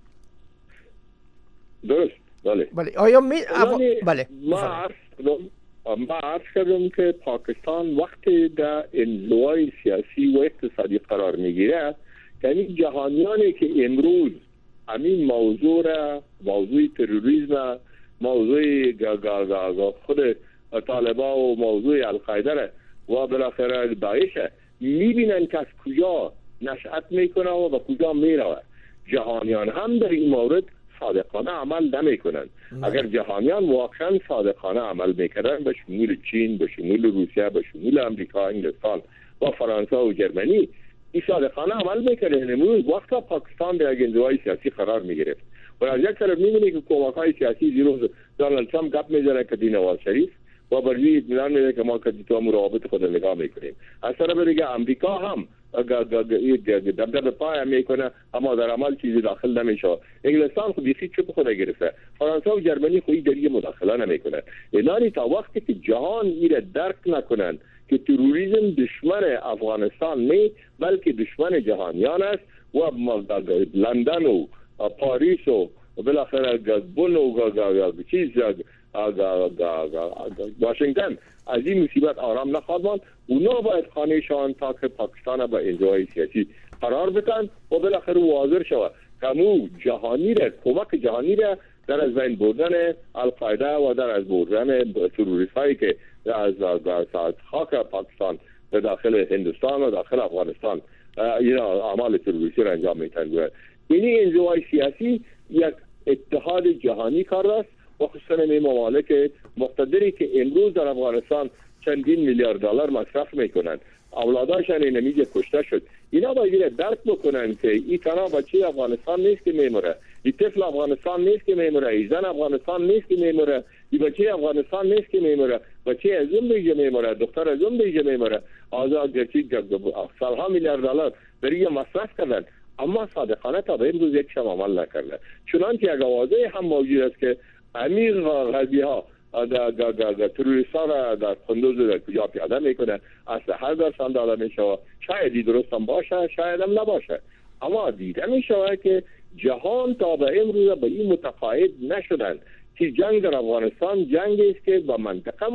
Speaker 5: درست. بله.
Speaker 3: آیا
Speaker 5: بله. ما عرض کردم که پاکستان وقتی در انزوای سیاسی و اقتصادی قرار میگیره، یعنی جهانیانی که امروز همین موضوع تروریسم، موضوع خود طالبان و موضوع القاعده و بالاخره داعش میبینن که از کجا نشأت میکنه و به کجا میره. جهانیان هم در این مورد صادقانه عمل نمیکنن. اگر جهانیان واقعا صادقانه عمل میکردن به شمول چین، به شمول روسیه، به شمول امریکا، انگلستان و فرانسه و جرمنی، این صادقانه عمل میکردن. امروز وقتا پاکستان در انزوای سیاسی قرار میگرفت و از یک طرف میبینی که کمک‌های سیاسی زیرو دونالد ترامپ گپ میزنه که نواز شریف و برای اطمینان میده که ما که تو مراقبت خود نگاه میکنیم. از طرف دیگه امریکا هم دبدب پای میکنه اما در عمل چیزی داخل نمیشه. انگلستان خود بیخی چپ خود گرفته. فرانسه و جرمنی خودی در این مداخله نمیکنه. اینانی تا وقتی که جهان ایره درک نکنن که تروریسم دشمن افغانستان نه بلکه دشمن جهانیان است و لندن و پاریس و بالاخره بن و چیز واشنگتن از این مصیبت آرام نخواهد ماند. اونا باید خانهشان تا که پاکستان به انزوای سیاسی قرار بدن و بالاخره واضح شود که جهانی را کمک جهانی را در از بین بردن القاعده و در از بردن تروریست هایی که از خاک پاکستان به داخل هندوستان و داخل افغانستان این اعمال تروریستی را انجام میتن. این انزوای سیاسی یک اتحاد جهانی کار است و خصوصا این ممالک مقتدری که امروز در افغانستان چندین میلیارد دلار مصرف میکنن، اولاداشان این نمیجه کشته شد. اینا باید درک بکنن که این تنها بچه افغانستان نیست که میموره، این طفل افغانستان نیست که میموره، این زن افغانستان نیست که میموره، این بچه افغانستان نیست که میموره، بچه از اون دیگه میموره، دختر از اون دیگه میموره. آزاد گرچه سالها میلیارد دلار برای مصرف کردن اما صادقانه تا به امروز یک شب عمل نکرده. چنانچه یک آوازه هم موجود است که امیر غربی ها در تروریستان را در قندوز در کجا پیاده میکنه، اسلحه درشان داده میشه. شاید درست هم باشه، شاید هم نباشه، اما دیده میشه که جهان تا به امروز به این متقاعد نشدن که جنگ در افغانستان جنگی است که با منطقه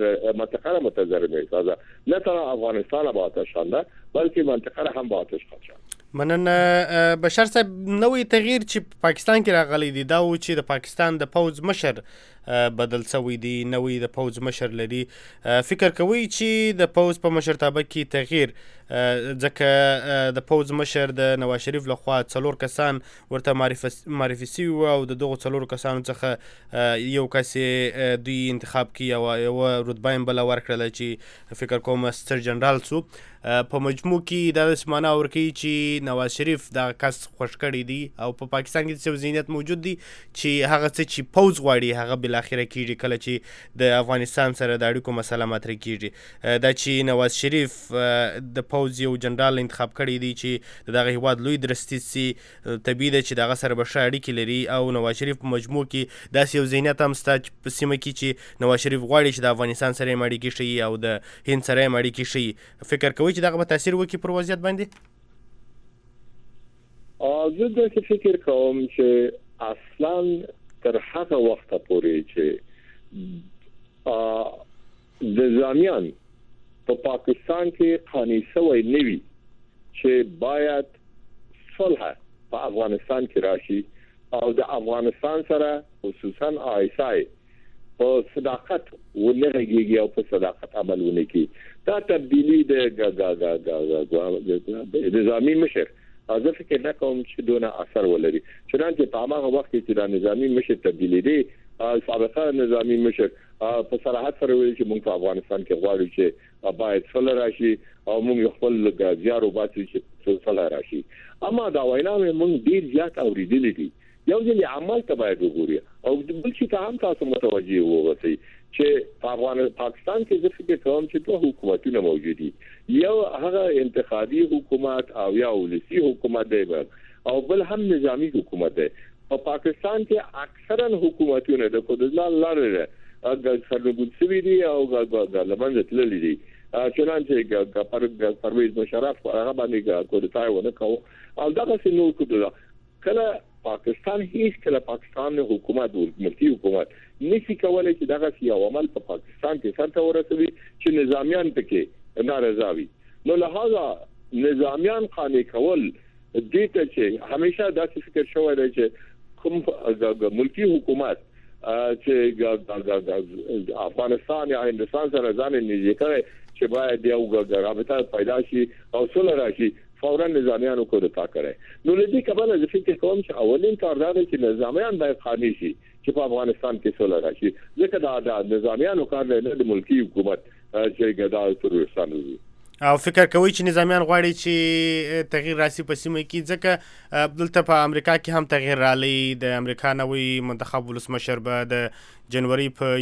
Speaker 5: متضرر میسازه. نه تنها افغانستان را با آتش خانده بلکه منطقه را هم با آتش خواند.
Speaker 4: مننه بشر صاحب. نوې تغییر چې پاکستان کې راغلی دی دا و چې د پاکستان د پوځ مشر بدل شوی دی، نوې د پوځ مشر لري. فکر کوي چې د پوځ په مشرتابه کې تغییر ځکه د پوځ مشر د نواز شریف لخوا 4 کسان ورته معرفي شوي وو او د دغو 4 کسانو څخه یو کس دوی انتخاب کړي او یوه رتبه یې بله ورکړله چې فکر کوم ستر جنرال سو. په مجموع کې دا داسې معنا ورکوي چې نواز شریف دغه کس خوښ کړی دی او په پاکستان کې داسې ذهنیت موجود دی چې هغه څه چې پوځ غواړي هغه بالاخره کېږي کله چې د افغانستان سره د اړیکو مسله مطرح کېږي. دا چې نواز شریف د پوځ یو جنرال انتخاب کړی دی چې د دغه هیواد لوی درستیز سي، طبیعي ده چې دغه سره به ښه اړیکې لري او نواز شریف په مجموع کې داسې یو ذهنیت هم شته په سیمه کې چې نواز شریف غواړي چې د افغانستان سره یې اړیکې ښیي او د هند سره یې اړیکې ښیي. فکر کوئ چې دغه به تاثیر وکړي پر وضعیت باندې؟
Speaker 5: زه داسې فکر کوم چې اصلا تر هغه وخته پورې چې نظامیان په پاکستان کې قانع شوی نه وي چې باید صلح په افغانستان کې راشي او د افغانستان سره خصوصا آیسای په صداقت ونه غږیږي او په صداقت عمل ونه کوي. دا تبدیلی د نظامی مشر زه فکر نکوم چې دونه اثر ولري. چنانچه په هغه وخت کې چې د نظامی مشر تبدیلی دی، سابقه نظامی مشر په صراحت سره ویل چې موږ په افغانستان کې غواړو چې باید صلح راشي او موږ خپل زیارو باسي چې صلح راشي. اما دا وینا موږ ډیر زیات اوریدلې دي. یو ځل عمل ته باید وګوري او بل چې ته هم تاسو متوجي ووسی چې پاکستان کې د فکر کوم چې دوه حکومتونه موجود دي. یو هغه انتخابي حکومت او یا ولسی حکومت دی او بل هم نظامی حکومت دی. په پاکستان کې اکثرا حکومتونه د خودلال لاره سرنګون سوي دي او لمنځه تللي دي. چنانچه پرویز مشرف هغه باندې کودتای ونه کوي او دغه څه نور کړل. کله پاکستان هیڅ کله پاکستان حکومت ملکی حکومت نشي کولای چې دغه یو عمل په پاکستان کې سره ورسوي چې نظامیان پکې نارضا وي. نو لہذا نظامیان قانع کول دې ته چې همیشه داسې فکر شوی دی چې کوم ملکی حکومت چې افغانستان یا هندستان سره ځان نږدې کوي چې باید یو رابطه پیدا شي او صلح راشي فورا نظامیانو کودتا کوي. نو لدې کبل د فکر کوم چې اولین کار دا دی چې نظامیان باید قانع شي چې په افغانستان کې صلح راشي. ځکه دا نظامیانو کار نه د ملکی حکومت چې ګدا ترورستان وي.
Speaker 4: او فکر کوي چې نظامیان غواړي چې تغییر راسي په سیمه کې ځکه دلته په امریکا کې هم تغییر رالی. د امریکا نوی منتخب ولسمشر به د جنوري په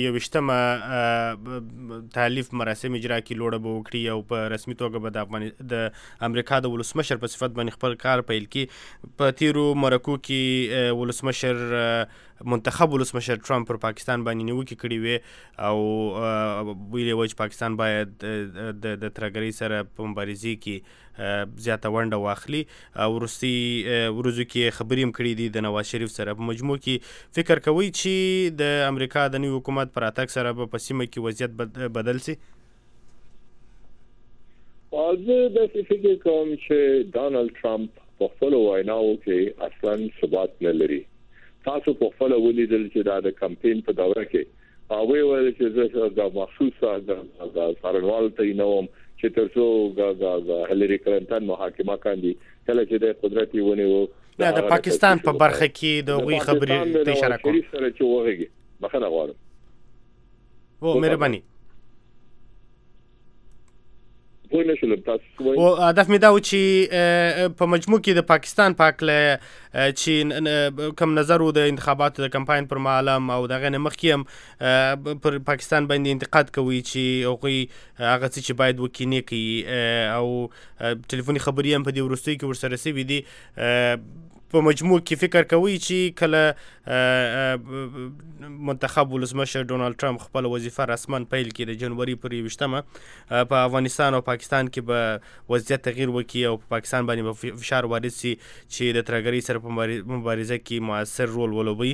Speaker 4: 21 تحلیف مراسم اجرا کې لوړه به وکړي او په رسمي توګه به د امریکا د ولسمشر په صفت باندې خپل کار پیل کړي. په تیرو مرکو کې ولسمشر منتخب ولسمشر ټرمپ پر پاکستان باندې نیوکې کړې وې او ویلي و چې پاکستان باید د ترهګرۍ سره په مبارزې کې زیاته ونډه واخلي. وروستي ورځو کې خبرې هم کړې دي د نواز شریف سره. په مجموع کې فکر کوي چې د امریکا د نوي حکومت پر اتک سره په سیمه کې وضعیت بدل سي؟
Speaker 5: زه د فکر کوم چې ډانلډ ټرمپ په خپل ویناو کې اصلا ثبات نه لري. تاسو په خپل ولیدل چې د کمپاین په دوره کې هغه ویل چې زه د مخصوصه د سارنوال ته نوم چې ترڅو هلری کلینټن محاکمه کاندي کله چې د قدرت ونیو
Speaker 4: د پاکستان په برخه کې د غوي خبرې ته اشاره کوم.
Speaker 5: سره چې وغږی بخنه غواړم.
Speaker 4: و مهرباني.
Speaker 5: او
Speaker 4: هدف مې دا و چې په مجموع کې د پاکستان په اړه چې کوم نظر و د انتخاباتو د کمپاین پر مهال او دغه نه مخکې هم پر پاکستان باندې انتقاد کوي چې هغوی هغه څه چې باید وکینې کوي او ټلیفوني خبرې هم په دې وروستیو کې ورسره سوي دي. په مجموع کې فکر کوي چې کله منتخب ولسمشر ډونالد ټرمپ خپل وظیفه رسما پیل کړي د جنوري پر 21 په افغانستان او پاکستان کې به وضعیت تغییر وکړي او په پاکستان باندې به فشار وارد شي چې د ترهګرۍ سره په مبارزه کې موثر رول ولوبوي.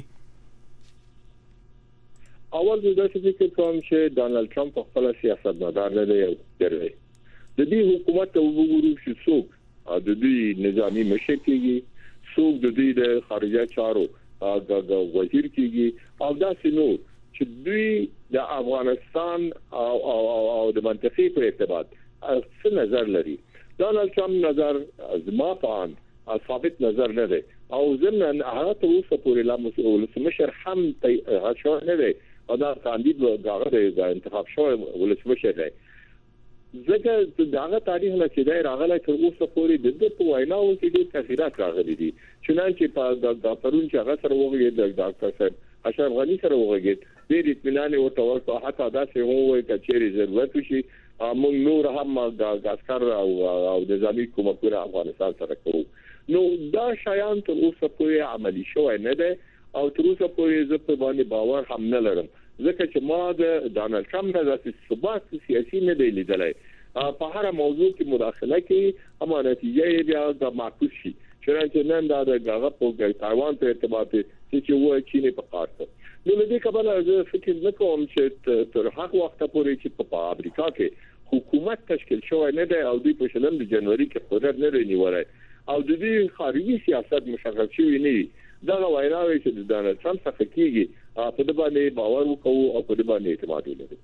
Speaker 5: اول زه داسې فکر کوم چې ډونالد ټرمپ خپل سیاستمدار نه دی او درې د دې حکومت ته وګورو چې څوک د دې نظامی مشر کېږي څوک د دې د خارجه چارو وزیر کېږي او داسې نور چې دوی د افغانستان او د منطقې په ارتباط څه نظر لري. ډونالډ ټرمپ نظر زما په اند ثابت نظر نه دی او ضمن هغه ته اوسه پورې لا ولسمشر هم شو نه دی او دا کاندید د انتخاب شو ولسمشر دی. ځکه داغه تاریخ نه چې دا راغلی تر اوسه پورې د په ویناو کې ډېر تغیرات راغلي دي. چنانچه په د پرون چې هغه سره وغږېد د ډاکټر صاحب اشرف غني سره وغږېد ډېر اطمینان ورته ورکړ حتی داسې وایي چې چیرې ضرورت وشي موږ نور هم د عسکر او نظامي کومکونه افغانستان سره کوو. نو دا شیان تر اوسه پورې عملي شوی نه دی او تر اوسه پورې زه په باندې باور هم نه لرم ځکه چې ما د ډونالډ ټرمپ نه داسې ثبات سیاسي نه دی لیدلی. په هر موضوع کې مداخله کوي اما نتیجه بیا د معکوس شي. چنانچه نن دا د هغه په تایوان په ارتباط چې وایي چین په قاره. نو لدې کبله زه فکر نه کوم چې تر هغه وخت پورې چې په امریکا کې حکومت تشکیل شوی نه دی او دوی په شلم د جنوري کې قدرت نه لري نیولای او د دې خارجي سیاست مشخص شوی نه دی. دا وایي چې د ډونالډ ټرمپ څخه کېږي په دې باندې باور وکړو او په دې باندې اعتماد ولرو.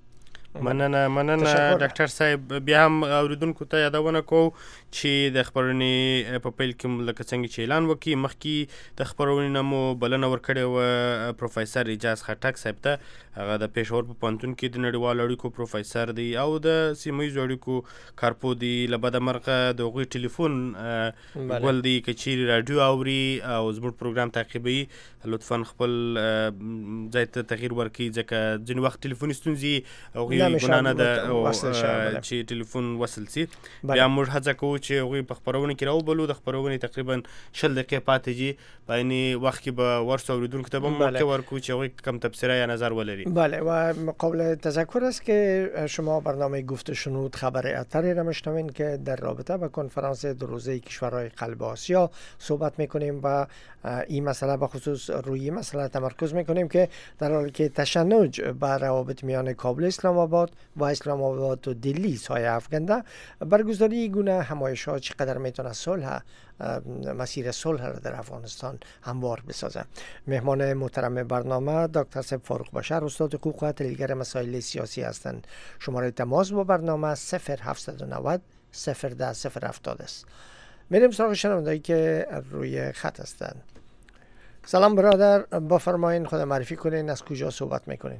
Speaker 4: مننه ډاکټر صاحب. بیا هم اوریدونکو ته یادونه کوو چې د خبرونې په پیل کې لکه څنګه چې اعلان وکړي مخکې د خبرونې نه مو بلنه ورکړې وه پروفیسر اعجاز خټک صاحب ته. هغه د پېښور په پوهنتون کې د نړیوالو اړیکو پروفیسر دی او د سیمه ییزو اړیکو کارپو دی. له بده مرغه د هغوی ټلیفون ګول دی که چیرې راډیو اوري او زموږ پروګرام تعقیبوي لطفا خپل ځای ته تغییر ورکړي ځکه ځینې وخت ټلیفوني ستونزې هغوی ګناه نه ده چې ټلیفون وصل سي. بیا موږ هڅه کوو چې هغوی په خپرونه کې راوبلو. د خپرونې تقریبا 20 دقیقې پاتې دي. په عیني وخت کې به ورسو اوریدونکو ته به موقع ورکړو چې هغوی کم تبصره یا نظر ولري.
Speaker 3: بله و قابل تذکر است که شما برنامه گفت و شنود خبر اتری را میشنوین که در رابطه با کنفرانس دو روزه کشورهای قلب آسیا صحبت میکنیم و این مسئله به خصوص روی مسئله تمرکز میکنیم که در حالی که تشنج بر روابط میان کابل اسلام آباد و اسلام آباد و دلی سایه افکنده، برگزاری گونه همایش‌ها چقدر میتونه صلح مسیر صلح را در افغانستان هموار بسازه. مهمان محترم برنامه دکتر صاحب فاروق بشر استاد حقوق و تحلیلگر مسائل سیاسی هستند. شماره تماس با برنامه 0790 010 070 است. میریم سراغ شنونده‌ای که روی خط هستند. سلام برادر، بفرمایید خود معرفی کنین، از کجا صحبت میکنین؟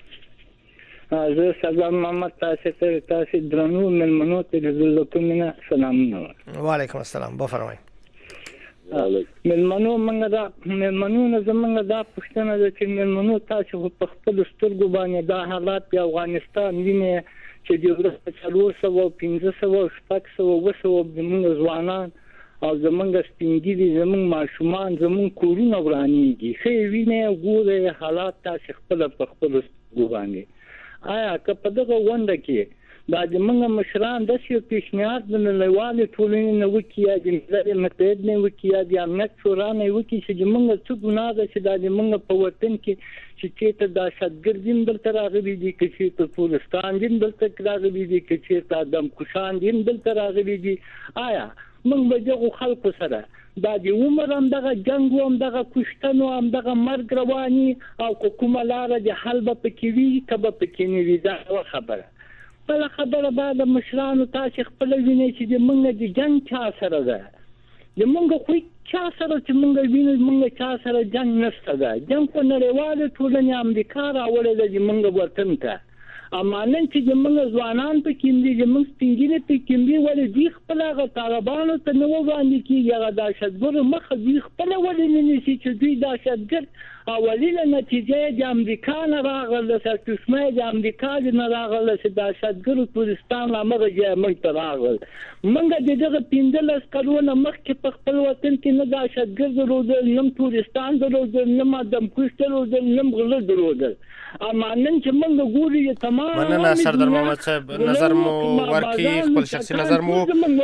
Speaker 8: زه سلام محمد تاسو درنو ملمنو ته د کومه سلام.
Speaker 3: و علیکم السلام، بفرمایید.
Speaker 8: ملمنو نه زمونږ دا پوښتنه ده چې ملمنو تاسو په خپل سترګو باندې دا حالات په افغانستان ویني چې د ورځې 400 500 600 زمونږ ځوانان او زمونږ سپینګیري زمونږ ماشومان زمونږ کورونه ورانیږي. خې ویني ګوره حالات تاسو خپل په خپل سترګو باندې. آیا که په دغه ونده کې دا د موږ مشران د سیو پیشنهاد د نړیوالې ټولنې نه وکړي یا د ملل متحد نه وکړي یا د امنیت شورا نه وکړي چې موږ څه ګناه ده چې دا د موږ په وطن کې چې چېرته دهشتګردي دلته راغلي دي که چېرته ټولستان دي دلته راغلي دي که چېرته آدمکشان دي دلته راغلي دي. آیا موږ به دغو خلکو سره دا د عمر هم دغه جنگ و هم دغه کشتنو هم دغه مرګ رواني او کومه لاره د حل به پکې وي که به پکې نه وي. دا خبره بله خبره بعد مشرانو تاسو خپل وینئ چې د موږ د جنگ چا سره ده. د موږ خو چا سره چې موږ وینو موږ چا سره جنگ نشته ده. جنگ په نړیواله ټولنې امریکا راوړی ده د موږ وطن ته. اما نن چې زموږ ځوانان په کې دي زموږ سپینګیري په کې دي ولې دوی خپل هغه طالبانو ته نه وړاندې کېږي هغه دهشتګرو مخه دوی خپله ولې نه نیسي چې دوی دهشتګرد اولینه نتیجه د امریکا نه راغله سرچشمه د امریکا نه راغله چې دهشتګرو تورستان همغه ځای موږ ته راغل. موږ د دغه 15 کلونه مخکې په خپل وطن کې نه دهشتګرد درلودل نه تورستان درلودل نه آدمکش درلودل نه غله درلودل. اما نن چې موږ ګورو تمام
Speaker 4: مننه سردار محمد صاحب نظر مو ورکړي خپل شخصي نظر مو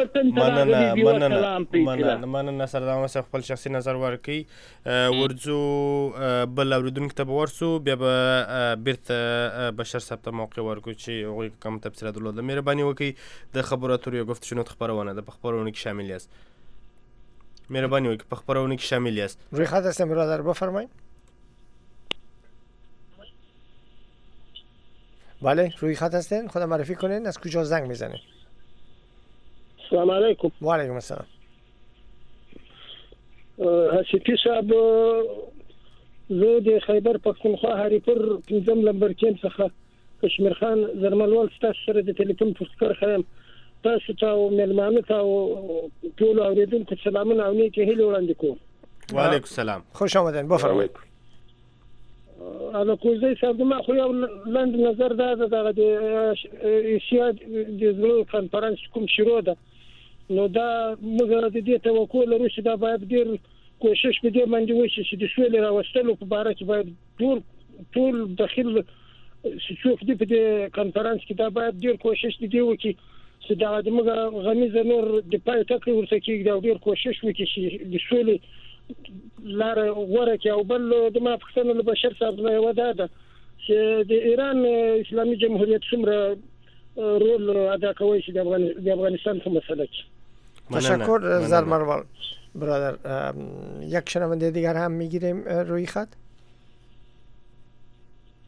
Speaker 4: مننه سردار محمد صاحب خپل شخصي نظر ورکړي. ورځو بل اوریدونکو ته به ورسو بیا به بیرته بشر صاحب ته موقع ورکړو چې هغوی کم تبصره درلوده. مهرباني وکړئ د خبرو اترو یا گفت و شنود خپرونه ده په خپرونه کې شامل یاست. مهرباني وکړئ په خپرونه کې شامل یاست.
Speaker 3: روی خط هستم برادر، بفرمایید. بله روی خط هستین، خدا معرفی کنین، از کجا زنگ میزنین؟
Speaker 7: سلام علیکم.
Speaker 3: و علیکم السلام.
Speaker 7: حسیتی صاحب زه د خیبر پښتونخوا هریپور 5 لمبر کېم څخه کشمیر خان زرملوال ستاسو سره د ټلیفون پوښتنه خیم. تاسو ته او ملمانو ته او ټول اوریدونکو سلامونه او نیکه هیله وړاندې کوم.
Speaker 4: و علیکم السلام.
Speaker 3: خوش آمدین، بفرمایید.
Speaker 7: انا کوزه صاحب ما خو یو لاند نظر دا د ایشیا د زلو کانفرنس کوم شروع ده نو دا موږ د دې توقع لرو چې دا باید ډیر کوشش وکړي باندې وشي چې د سولې راوستلو په اړه چې باید ټول داخل څوک دی په دې کانفرنس کې دا باید ډیر کوشش وکړي چې دا د موږ غمیزه نور د پای ټکی ورته کېږي دا ډیر کوشش وکړي چې د سولې لار ورکه او بل د ما پښتنو له بشر صاحب نه ودا ده چې د ایران اسلامي جمهوریت څومره رول ادا کوي چې د افغانستان په مسله کې.
Speaker 3: تشکر زرمروال برادر. یک شنونده دیگر هم میگیریم روی خط.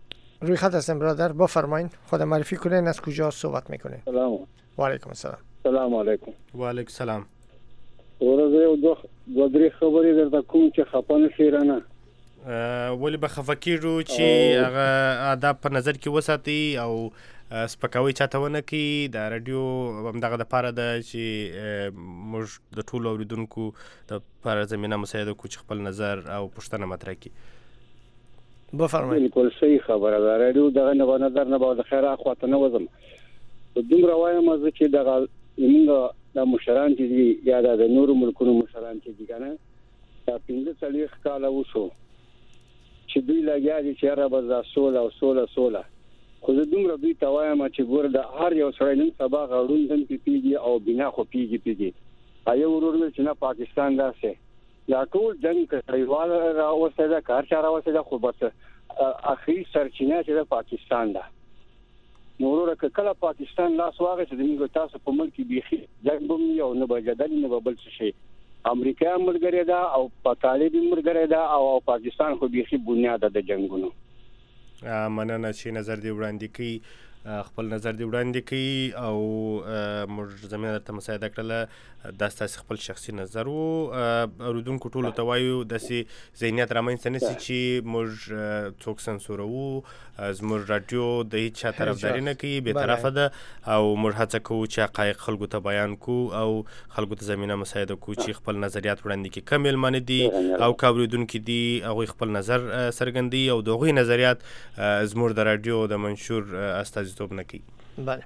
Speaker 3: روی خط هستم برادر، بفرمایید خود معرفی کنین، از کجا صحبت میکنین؟
Speaker 9: سلام.
Speaker 3: و علیکم السلام.
Speaker 9: سلام علیکم.
Speaker 4: و علیکم السلام.
Speaker 9: ورځ یو دوه درې خبرې درته کوم چې خپه نشئ رانه.
Speaker 4: ولې به خفه کېږو چې هغه آداب په نظر کې وساتي او سپکاوی چاته ونه کړي. د راډیو همدغه دپاره ده چې موږ د ټولو اورېدونکو دپاره زمینه مساعده کړو چې خپل نظر او پوښتنه مطرح کړي.
Speaker 3: بفرمایئ.
Speaker 9: بالکل صحیح خبره ده. راډیو دغه نه به نظر نه به د خیر اخواته نه وځم. دومره وایم زه چې دغه زمونږ د مشران چې دي یا د نورو ملکونو مشران چې دي که نه، دا 45 کاله وشو چې دوی لګیا دي چې یاره به دا سوله او سوله. خو زه دومره دوی ته وایم چې ګوره د هر یو سړی نن سبا غړون دن پیږي او بنا خو پیږي. یو ورور مې چې نه پاکستان داسې دا ټول جنګ کړیوال راوسته ده، کار چا راوسته ده، خو بس اخري سرچینه چې د پاکستان ده. نو وروره که کله پاکستان لاس واخیسته زموږ تاسو په ملک کې بیخي جنګ به وي او نه به جدل نه به بل څه شي. امریکا هم ملګرې ده او طالب هم ملګرې ده او پاکستان خو بیخي بنیاد ده د جنګونو.
Speaker 4: مننه چې نظر دې وړاندې کړي، خپل نظر دې وړاندې کړي او موږ زمینه درته مساعده کړله. دا ستاسې خپل شخصي نظر و. اورېدونکو ټولو ته وایو داسې ذهنیت رامنځته نه سي چې موږ څوک سنسورو. زموږ راډیو د هیڅ چا طرفداري نه کوي، بېطرفه ده او موږ هڅه کوو چې حقایق خلکو ته بیان کړو او خلکو ته زمینه مساعده کړو چې خپل نظریات وړاندې کړي. کم مېلمانه دي او که اورېدونکي دي هغوی خپل نظر څرګندوي او د هغوی نظریات زموږ د راډیو د منشور استازیتوب نه کوي.
Speaker 3: بله.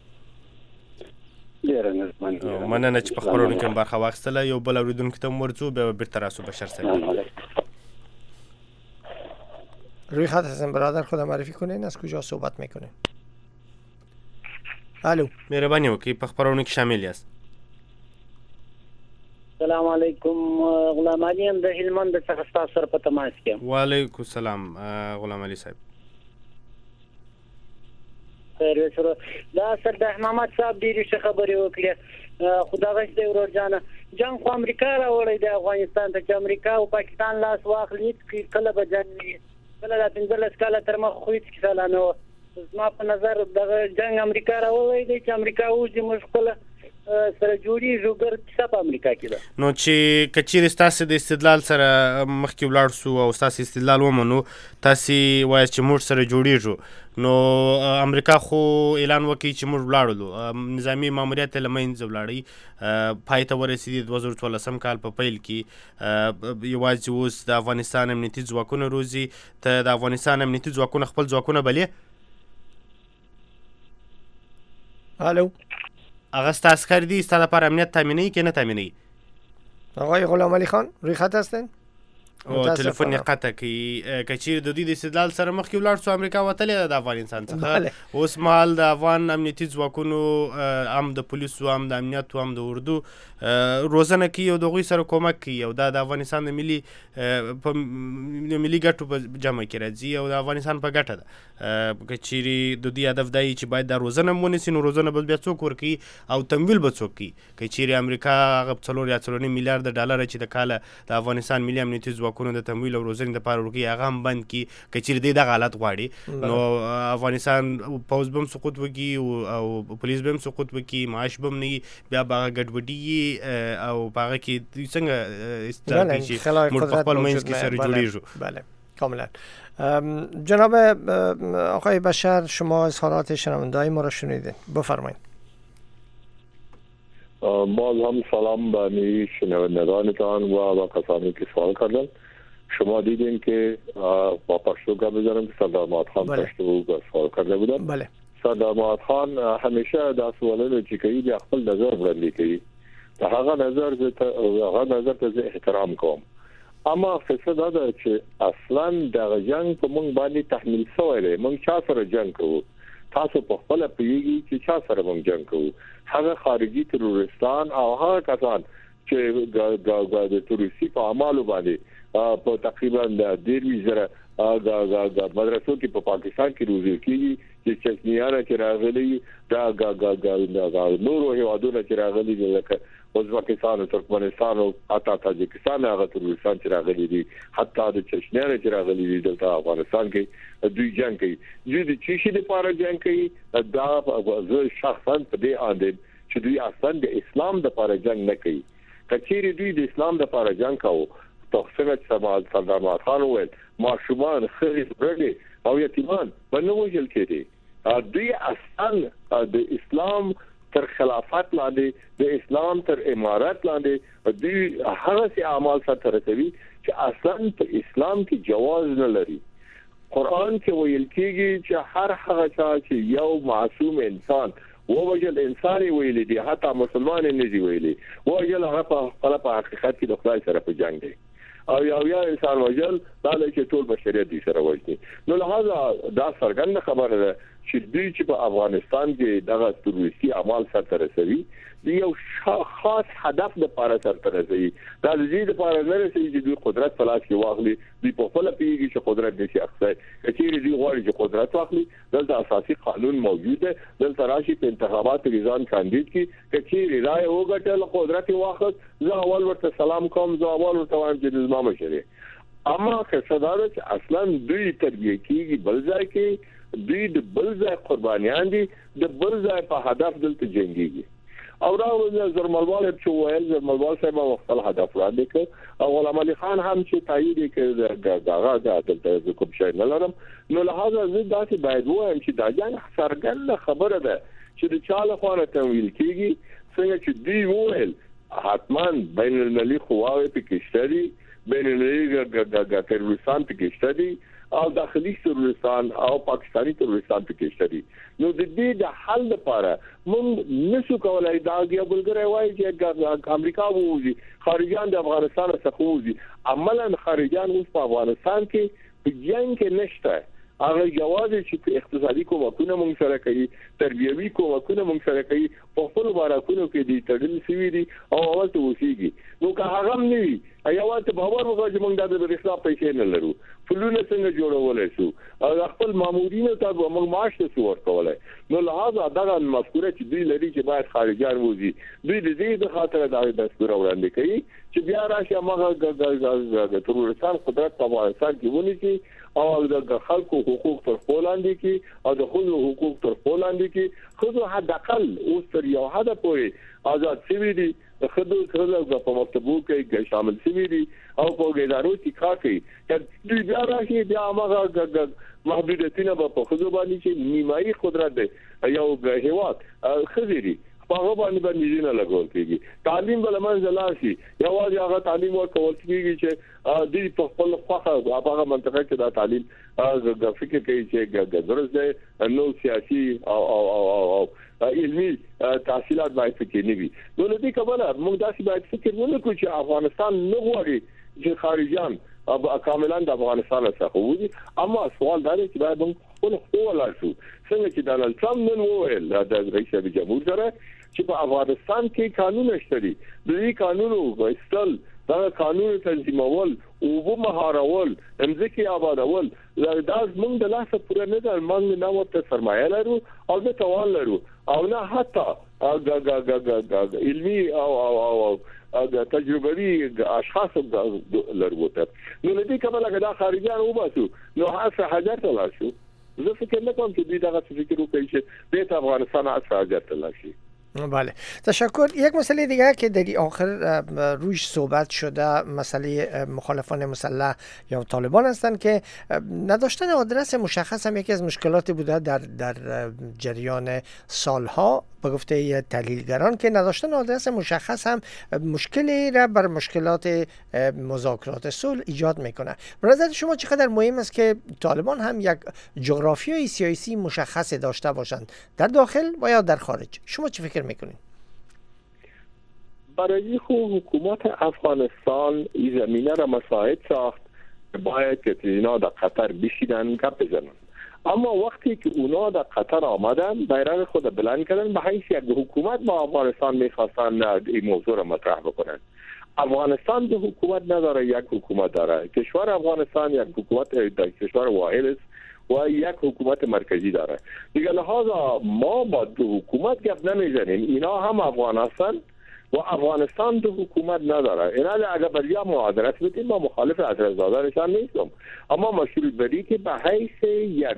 Speaker 4: مننه چې په خپرونو کې برخه واخیستله. یو بل اورېدونکي ته هم ورځو، بیا به بېرته راسو بشر صاحب.
Speaker 3: روی خط هستم برادر، خود معرفی کنین، از کجا صحبت میکنین؟ الو.
Speaker 4: مهرباني وکړئ په خپرونو کې شامل یاست.
Speaker 10: سلام علیکم. غلام علي یم د هلمند څخه ستاسو سره په تماس کې یم.
Speaker 4: وعلیکم السلام غلام علي صاحب.
Speaker 10: خیر سره دا سر د محمد صاحب ډېرې ښه خبرې وکړې. خو دغه د ورور جانه جنګ خو امریکا راوړی دی افغانستان ته، چې امریکا او پاکستان لاس واخلي کله به جنګ وي، کله دا 15 کاله تر مخ خو هېڅ کیسه لا نه وه. زما په نظر دغه جنګ امریکا راوړی دی چې امریکا اوس موږ خپله سره جوړیږو، ګر کیسه په امریکا کې ده.
Speaker 4: نو چې که چیرې ستاسې د استدلال سره مخکې ولاړ سو او ستاسې استدلال ومنو، تاسې وایاست چې موږ سره جوړیږو، نو امریکا خو اعلان وکړي چې موږ ولاړلو، نظامي ماموریت یې له منځه ولاړی، پای ته ورسېدي 2014 کال په پیل کې. یوازې اوس د افغانستان امنیتي ځواکونه روزي. ته د افغانستان امنیتي ځواکونه خپل ځواکونه بلې؟
Speaker 3: الو.
Speaker 4: هغه ستا عسکر دي، ستا دپاره امنیت تامینوي که نه تامینوي؟
Speaker 3: آقای غلام علی خان روی خط هستین؟
Speaker 4: او تلفن یې قطع کوي. که چیرې د دوی د استدلال سره مخکې ولاړ سو، امریکا وتلې ده د افغانستان څخه. اوس مهال د افغان امنیتي ځواکونو هم د پولیسو هم د امنیتو هم د اردو روزنه کوي او د هغوی سره کومک کوي او دا د افغانستان د ملي ګټو په جمع کې راځي او د افغانستان په ګټه ده. که چیرې د دوی هدف دا وي چې باید دا روزنه هم ونیسي، نو روزنه به بیا څوک ورکوي او تمویل به څوک کوي؟ که چیرې امریکا هغه 4 یا 4.5 میلیارده ډالره چې د کاله د افغانستان ملي امنیتي ځواکونو د تمویل او روزنې دپاره ورکوي هغه هم بند کړي، که چیرې دی دغه حالت غواړي، نو افغانستان پوځ به هم سقوط وکړي او پولیس به هم سقوط وکړي، معاش به هم نه وي، بیا به هغه ګډوډي او په هغه کې دوی څنګه استدلال کوي چې موږ په خپل منځ کې سره جوړیږو؟
Speaker 3: بله کاملا. جناب آقای بشر، شما اظهارات شنونده‌های ما را شنیدین، بفرمایید.
Speaker 5: باز هم سلام به شنوندگانتان و کسانی که سوال کردن. شما دیدین که با پشتو گپ بزنم که سردار محمد خان پشتو سوال کرده بودن.
Speaker 3: بله.
Speaker 5: سردار محمد خان همیشه دا سوالونه چې کوي د خپل نظر وړاندې کوي. هغه نظر ته زه احترام کوم. اما فیصله دا ده چې اصلا د جنگ په مونږ باندې تحمیل شوی دی. مونږ چا سره جنگ کوو؟ تاسو په خپل پیږي چې چا سره مونږ جنگ کوو؟ هغه خارجي تروریستان او هغه کسان چې د تروریستي په اعمالو باندې په تقریبا د 1.5 مدرسو کې په پاکستان کې روزل کیږي چې چکنیانه چې راغلي دا نورو هیوادونو چې راغلي لکه ازبکستان او ترکمنستان او حتی تاجکستان هغه ترکستان چې راغلي دي حتی د چشنیانو چې راغلي دي دلته افغانستان کې دوی جنگ کوي دوی چې شي د پاره جنگ کوي دا زه شخصا په دې اندم چې دوی اصلا د اسلام د پاره جنگ نه کوي کچېری دوی د اسلام د پاره جنگ کوي توخصه سمال سردار خان وویل ماشومان خري برګي او یتیمان په نو وجل کېدي دوی اصلا د اسلام تر خلافت لاندې د اسلام تر امارت لاندې دوی هغه سي اعمال سره رسوي چې اصلا په اسلام کې جواز نه لري قران کې ویل کېږي چې هر هغه چې یو معصوم انسان ووجل انساني ویلي دي حتی مسلمان نه دی ویلي ووجل هغه په حقیقت کې د خدای سره په جنگ دی او یا انسان وجل دا چې ټول بشریت دي سره وایي نو لہذا دا څرګنده خبره ده چې دوی چې په افغانستان کې دغه تروریستي اعمال سره رسوي دی یو خاص هدف د پاره سره رسوي دا د دې لپاره نه رسوي چې دوی قدرت په لاس کې واخلي دوی په خپل پیږي چې قدرت نشي اخلي کچېری دوی غواړي چې قدرت واخلي دلته اساسي قانون موجود دی دلته راشي په انتخابات ځان کاندید کی کچېری رائے وګټل قدرت واخد زه اول ورته سلام کوم زه اول ورته وایم چې زما مشره اما که صدارت اصلا دوی تربیه کیږي بل ځای کې دوی د بل ځای قربانیان دي د بل ځای په هدف دلته جنگيږي او راو زرملوال چې وایي زرملوال صاحب خپل هدف وړاندې کړ او غلام علي خان هم چې تایید کړ دغه دلته کوم شي نه لرم نو لہذا زه داسې باید وایم چې دا جان څرګنده خبره ده چې د چاله خوانه تمویل کیږي څنګه چې دی وویل حتما بین المللي قواوی په کشتري بین المللي تروریستان په کشتري او داخلي تروریستان او پاکستانی تروریستان په کشتري نو د دې د حل لپاره موږ نشو کولای دا یو بلګری وایي چې امریکا ووزي خارجيان د افغانستان څخه ووزي عملاً خارجيان اوس په افغانستان کې په جنگ کې نشته هغه جواز چې اقتصادي کومکونه موږ سره کوي تربیوي کومکونه موږ سره کوي په خپل بارکونو کې دي تړل سوي دي او اول ته وسیږي نو که هغه هم نه ایواته باور وکړي چې موږ د اصلاح پیسې نه لرو فلونه څنګه جوړولای شو او خپل مامورینو ته موږ معاش څه ورکولای نو لہذا دا مفکوره چې دوی لري چې باید خارجيان وځي دوی د دې د خاطر دا دستور وړاندې کوي چې بیا راشي هغه د ترورستان قدرت په افغانستان کې ونیسي او د خلکو حقوق تر پولاندې کې او د خلکو حقوق تر پولاندې کې خو حد اقل اوس تر یو حد پورې آزاد شوي دي د خلکو په مکتبو کې شامل شوي دي او په ادارو کې کار کوي چې دوی بیا راشي بیا هغه محدودیتونه په خزو باندې چې نیمایي قدرت دی یو هیواد خزيري په هغه باندې نه لګول کېږي تعلیم بل منځ شي یوازې هغه تعلیم ورکول کېږي چې د خپل خواخه هغه منطقه کې دا تعلیم د فکر کوي چې درس دی نو سیاسي او علمي تحصیلات باید فکر نه وي نو لدې کبله موږ داسې باید فکر ونه کړو چې افغانستان نه غواړي چې خارجيان کاملا د افغانستان څخه وځي اما سوال دا دی چې باید موږ خپل خپل شو څنګه چې ډانلډ ټرمپ نن وویل د رئیس جمهور سره چې په افغانستان کې قانون شته دي د دې قانونو وستل دا قانون تنظیمول او په مهارول امځکه آبادول دا موږ د لاسه پوره نه در موږ نه ورته سرمایه لرو او د توان لرو او نه حتی علمي او د تجربوي اشخاص لرو ته نو لدې کبل دا خارجيان وباسو نو هڅه حاجت لا شو زه فکر نه کوم چې دوی دا فکر وکړي چې د افغانستان هڅه حاجت لا شي
Speaker 3: بله تشکر. یک مسئله دیگه که در آخر رویش صحبت شده مسئله مخالفان مسلح یا طالبان هستند که نداشتن آدرس مشخص هم یکی از مشکلات بوده در جریان سالها به گفته تحلیلگران که نداشتن آدرس مشخص هم مشکلی را بر مشکلات مذاکرات صلح ایجاد میکنه. به نظر شما چقدر مهم است که طالبان هم یک جغرافیای سیاسی مشخص داشته باشند در داخل و یا در خارج؟ شما چه فکر میکنید؟
Speaker 5: برای حکومت افغانستان این زمینه را مساعد ساخت باید که اینا در قطر بشینن گپ بزنن. اما وقتی که اونا در قطر آمدن بیرق خود بلند کردن به حیث یک حکومت با افغانستان میخواستن این موضوع را مطرح بکنن. افغانستان دو حکومت نداره، یک حکومت داره. کشور افغانستان یک حکومت کشور واحد است و یک حکومت مرکزی داره. دیگه لحاظا ما با دو حکومت گپ نمیزنیم. اینا هم افغان هستن و افغانستان دو حکومت نداره. اینا اگر بریا معادلت بتیم ما مخالف اعتراضات نشان نیستم، اما مشروط بری که به حیث یک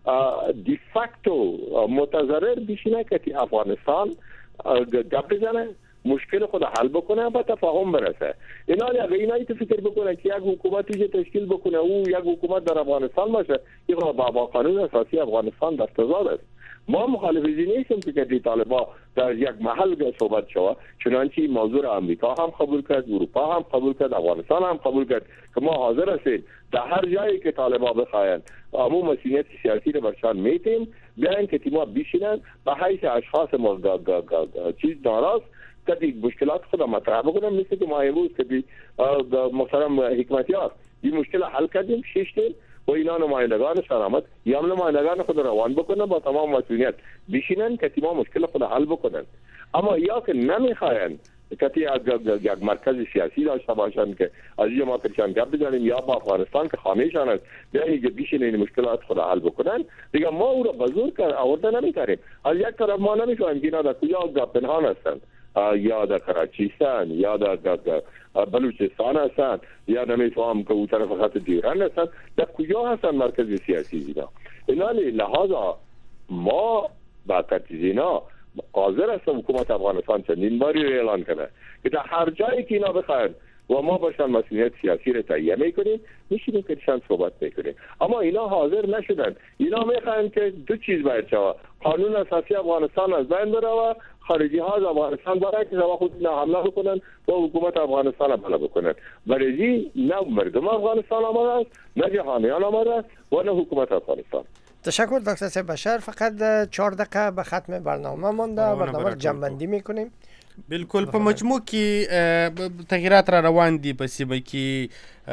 Speaker 5: دیفاکتو متضرر بشینه که افغانستان گپ بزنه، مشکل خود حل بکنه، با تفاهم برسه. اینا اگر اینا تو فکر بکنه که یک حکومتی تشکیل بکنه او یک حکومت در افغانستان باشه، این با قانون اساسی افغانستان در تضاد است. ما مخالف نیستیم که طالبان در یک محل صحبت شود، چنانچه موضوع امریکا هم قبول کرد، اروپا هم قبول کرد، افغانستان هم قبول کرد که ما حاضر هستیم در هر جایی که طالبان بخواین عموم مسئولیت سیاسی رو برشان میتیم، بیاین که ما بشینن به حیث اشخاص چیز ناراض که مشکلات خود مطرح بکنن، مثل که ما امروز که محترم حکمتیار این مشکل حل کردیم، شیشتیم و اینا نمایندگان سلامت یا نمایندگان خود روان بکنن با تمام مسئولیت بشینن که ما مشکل خود حل بکنن. اما یا که نمیخواین که یک مرکز سیاسی داشته باشن که از اینجا ما پرشان گپ بزنیم یا با افغانستان که خانهشان است بیاین که بشینن این مشکلات خود حل بکنن، دیگه ما او را به زور آورده نمی‌کنیم. از یک طرف ما نمی‌فهمیم که اینا در کجا پنهان هستند، یا در کراچی هستند یا در بلوچستان هستند یا نمی‌فهم که اون طرف خط دیران هستند، در کجا هستند مرکز سیاسی اینا لحاظا ما با ترتیب اینا حاضر است حکومت افغانستان چندین باری اعلان کنه که در هر جایی که اینا بخواهن و ما باشن مسئولیت سیاسی رو تهیه میکنیم، میشینیم که چند صحبت میکنیم. اما اینا حاضر نشدن. اینا میخواین که دو چیز باید شود: قانون اساسی افغانستان از بین بره و خارجی ها از افغانستان برای که خود اینا حمله بکنن و حکومت افغانستان حمله بکنن. برای نه مردم افغانستان آمده است، نه جهانیان آمده است و نه حکومت افغانستان.
Speaker 3: تشکر دکتر سید بشر. فقط 4 دقیقه به ختم برنامه مونده، برنامه رو جمع‌بندی میکنیم.
Speaker 4: بالکل په مجموع کې تغییرات را روان دي په سیمه کې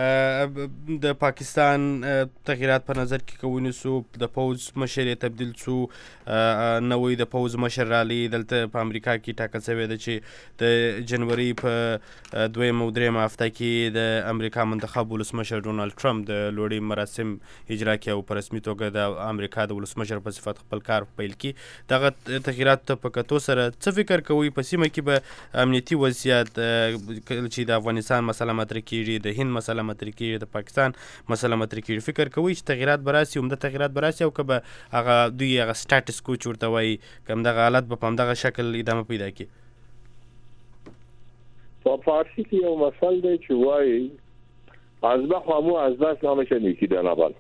Speaker 4: د پاکستان تغییرات په نظر کې ونیسو، د پوز مشر تبدیل شو، نوې د پوز مشر رالی دلته په امریکا کې ټاکل شوی دی چې د جنوري په 2 او 3 هفته کې د امریکا منتخب ولسمشر ډونالد ټرمپ د لوړې مراسم اجرا کړي او په رسمي توګه د امریکا د ولسمشر په صفت خپل کار پیل کړي. دغه تغییرات ته په کتو سره څه فکر کوي په سیمه کې به امنیتي وضعیت چې د افغانستان مسله مطرح کیږي، د هند مسله مطرح کیږي، د پاکستان مسله مطرح کیږي، فکر کوي چې تغییرات به راسي، عمده تغییرات به راسي او که به هغه دوی هغه سټاټس کو ورته وایي که همدغه حالت به په همدغه شکل ادامه پیدا کړي؟
Speaker 5: په فارسي کې یو مثل دی چې وایي از بخوامو از بس نامش نیکی دنبال.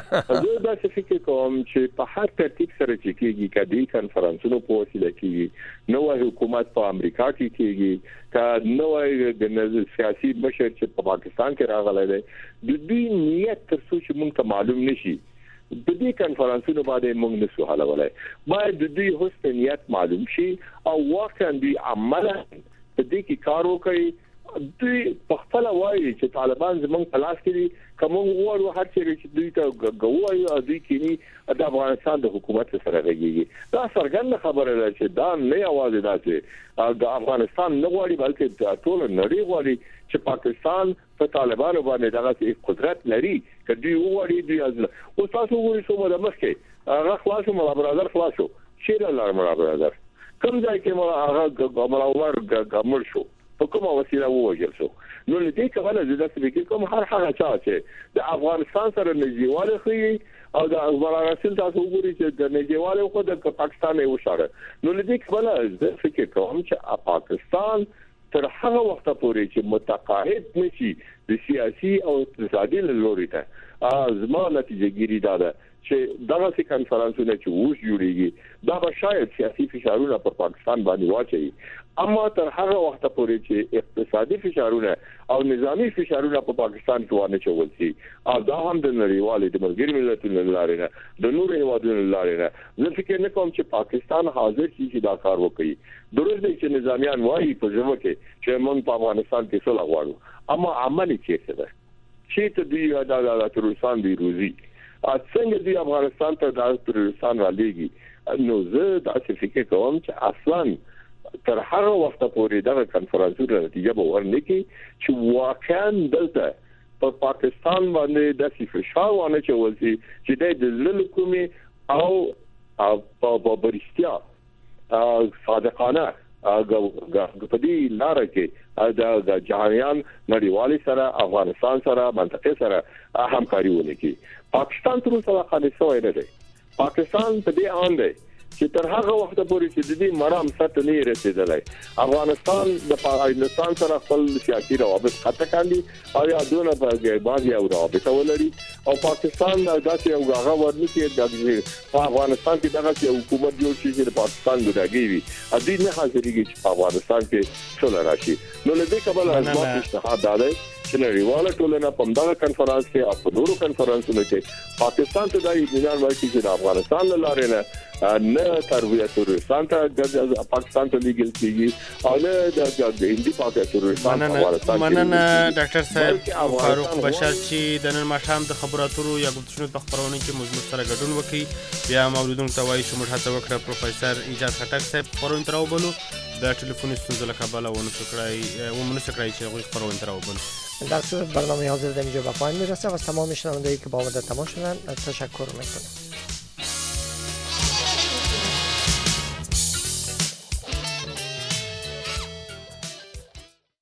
Speaker 5: زه داسې فکر کوم چې په هر ترتیب سره چې کېږي، که د کنفرانسونو په وسیله کېږي، نوی حکومت په امریکا کې کېږي، که نوی د سیاسي مشر چې په پاکستان کې راغلی دی، د دوی نیت تر څو چې موږ ته معلوم نشي د دې کنفرانسونو باندې موږ نشو حلولی. باید د دوی حسن نیت معلوم شي او واقعا دوی عملا په دې کې کار وکړي. دوی په خپل وایي چې طالبان زمونږ په لاس کې دي، کوم وړو هر چې دوی ته غووي او دوی کې د افغانستان د حکومت سره راګيږي. دا څرګنده خبره ده چې دا نه یوازې داسې د افغانستان نه غواړي بلکې ټول نړۍ غواړي چې پاکستان په طالبانو باندې دغه قدرت لري. که دوی وغواړي دوی از او تاسو وګورئ څومره د مخکې هغه خلاصو ملا برادر خلاصو چیرې لار ملا برادر کوم ځای کې هغه ملا عمر ګمړ شو په کومه وسیله ووجل شو. نو لدې کله زه داسې فکر کوم هر هغه چا چې د افغانستان سره نږدېوالی ښیي او د افغانستان تاسو وګورئ چې د نږدېوالی خو د پاکستان یې وشاره. نو لدې کله زه فکر کوم چې پاکستان تر هغه وخت پورې چې متقاعد نشي د سیاسي او اقتصادي لوري ته زما نتیجه ګیری ده چې دغه کنفرانسونه چې اوس جوړیږي دا به شاید سیاسي فشارونه پر پاکستان باندې واچي، اما تر هغه وخت پورې چې اقتصادي فشارونه او نظامی فشارونه په پاکستان کې ونه چول شي او دا هم د نړیوالې د ملګري ملتونو لارې نه د نورو هیوادونو لارې نه، زه فکر نه کوم چې پاکستان حاضر شي چې دا کار وکړي. درست دی چې نظامیان وایي په ژبه کې چې موږ په افغانستان کې صلح غواړو، اما عملي چیرته ده؟ چې ته دوی دا تروریستان دی روزي څنګه دوی افغانستان ته دا تروریستان را لېږي. نو زه داسې فکر کوم چې اصلا تر هغه وخت پورې دا کنفرانسونه نتیجه به ورنکړي چې واقعا دلته په پاکستان باندې د فشار ونه چول شي چې د ذل کومي او په برستیا صادقانه په دې لار کې د جهانيان نړیوالي سره افغانستان سره منطقه سره همکاري ونکړي. پاکستان تر اوسه خالص وای نه دی. پاکستان په دې آن دی چې تر هغه وخت پورې چې د دې مرام سره نه رسیدلی افغانستان د پاکستان سره خپل سیاسي روابط قطع کړي او یا دونه په باندې او روابط ولري او پاکستان داسې یو هغه ورنکي د افغانستان کې دغه حکومت جوړ شي چې د پاکستان ګډاګي وي ا دې نه حاضرېږي چې په افغانستان کې څه راشي. نو له دې کبل ازما اجتهاد دی چې نړیواله ټولنه په دغه کنفرانس کې او په نورو کنفرانسونو کې پاکستان ته د اطمینان ورکړي چې د افغانستان لاره نه ترویج تروریستان ته پاکستان ته لیګل کیږي او نه د هندي پاکستان افغانستان.
Speaker 4: مننه ډاکټر صاحب فاروق بشار چې د نن ماښام د خبرو اترو یا گفتگو په خبرونه کې موږ سره ګډون وکړي. بیا موجودون ته وایي چې موږ هڅه وکړه پروفیسور ایجاد خټک صاحب خبرونه تراوبلو د ټلیفون ستونزې له کبله ونه سکړای چې هغوی خبرونه تراوبلو.
Speaker 3: در صورت برنامه حاضر در اینجا به پایان میرسه و از تمام شنوندهایی که با ما در تماس شدن تشکر میکنم.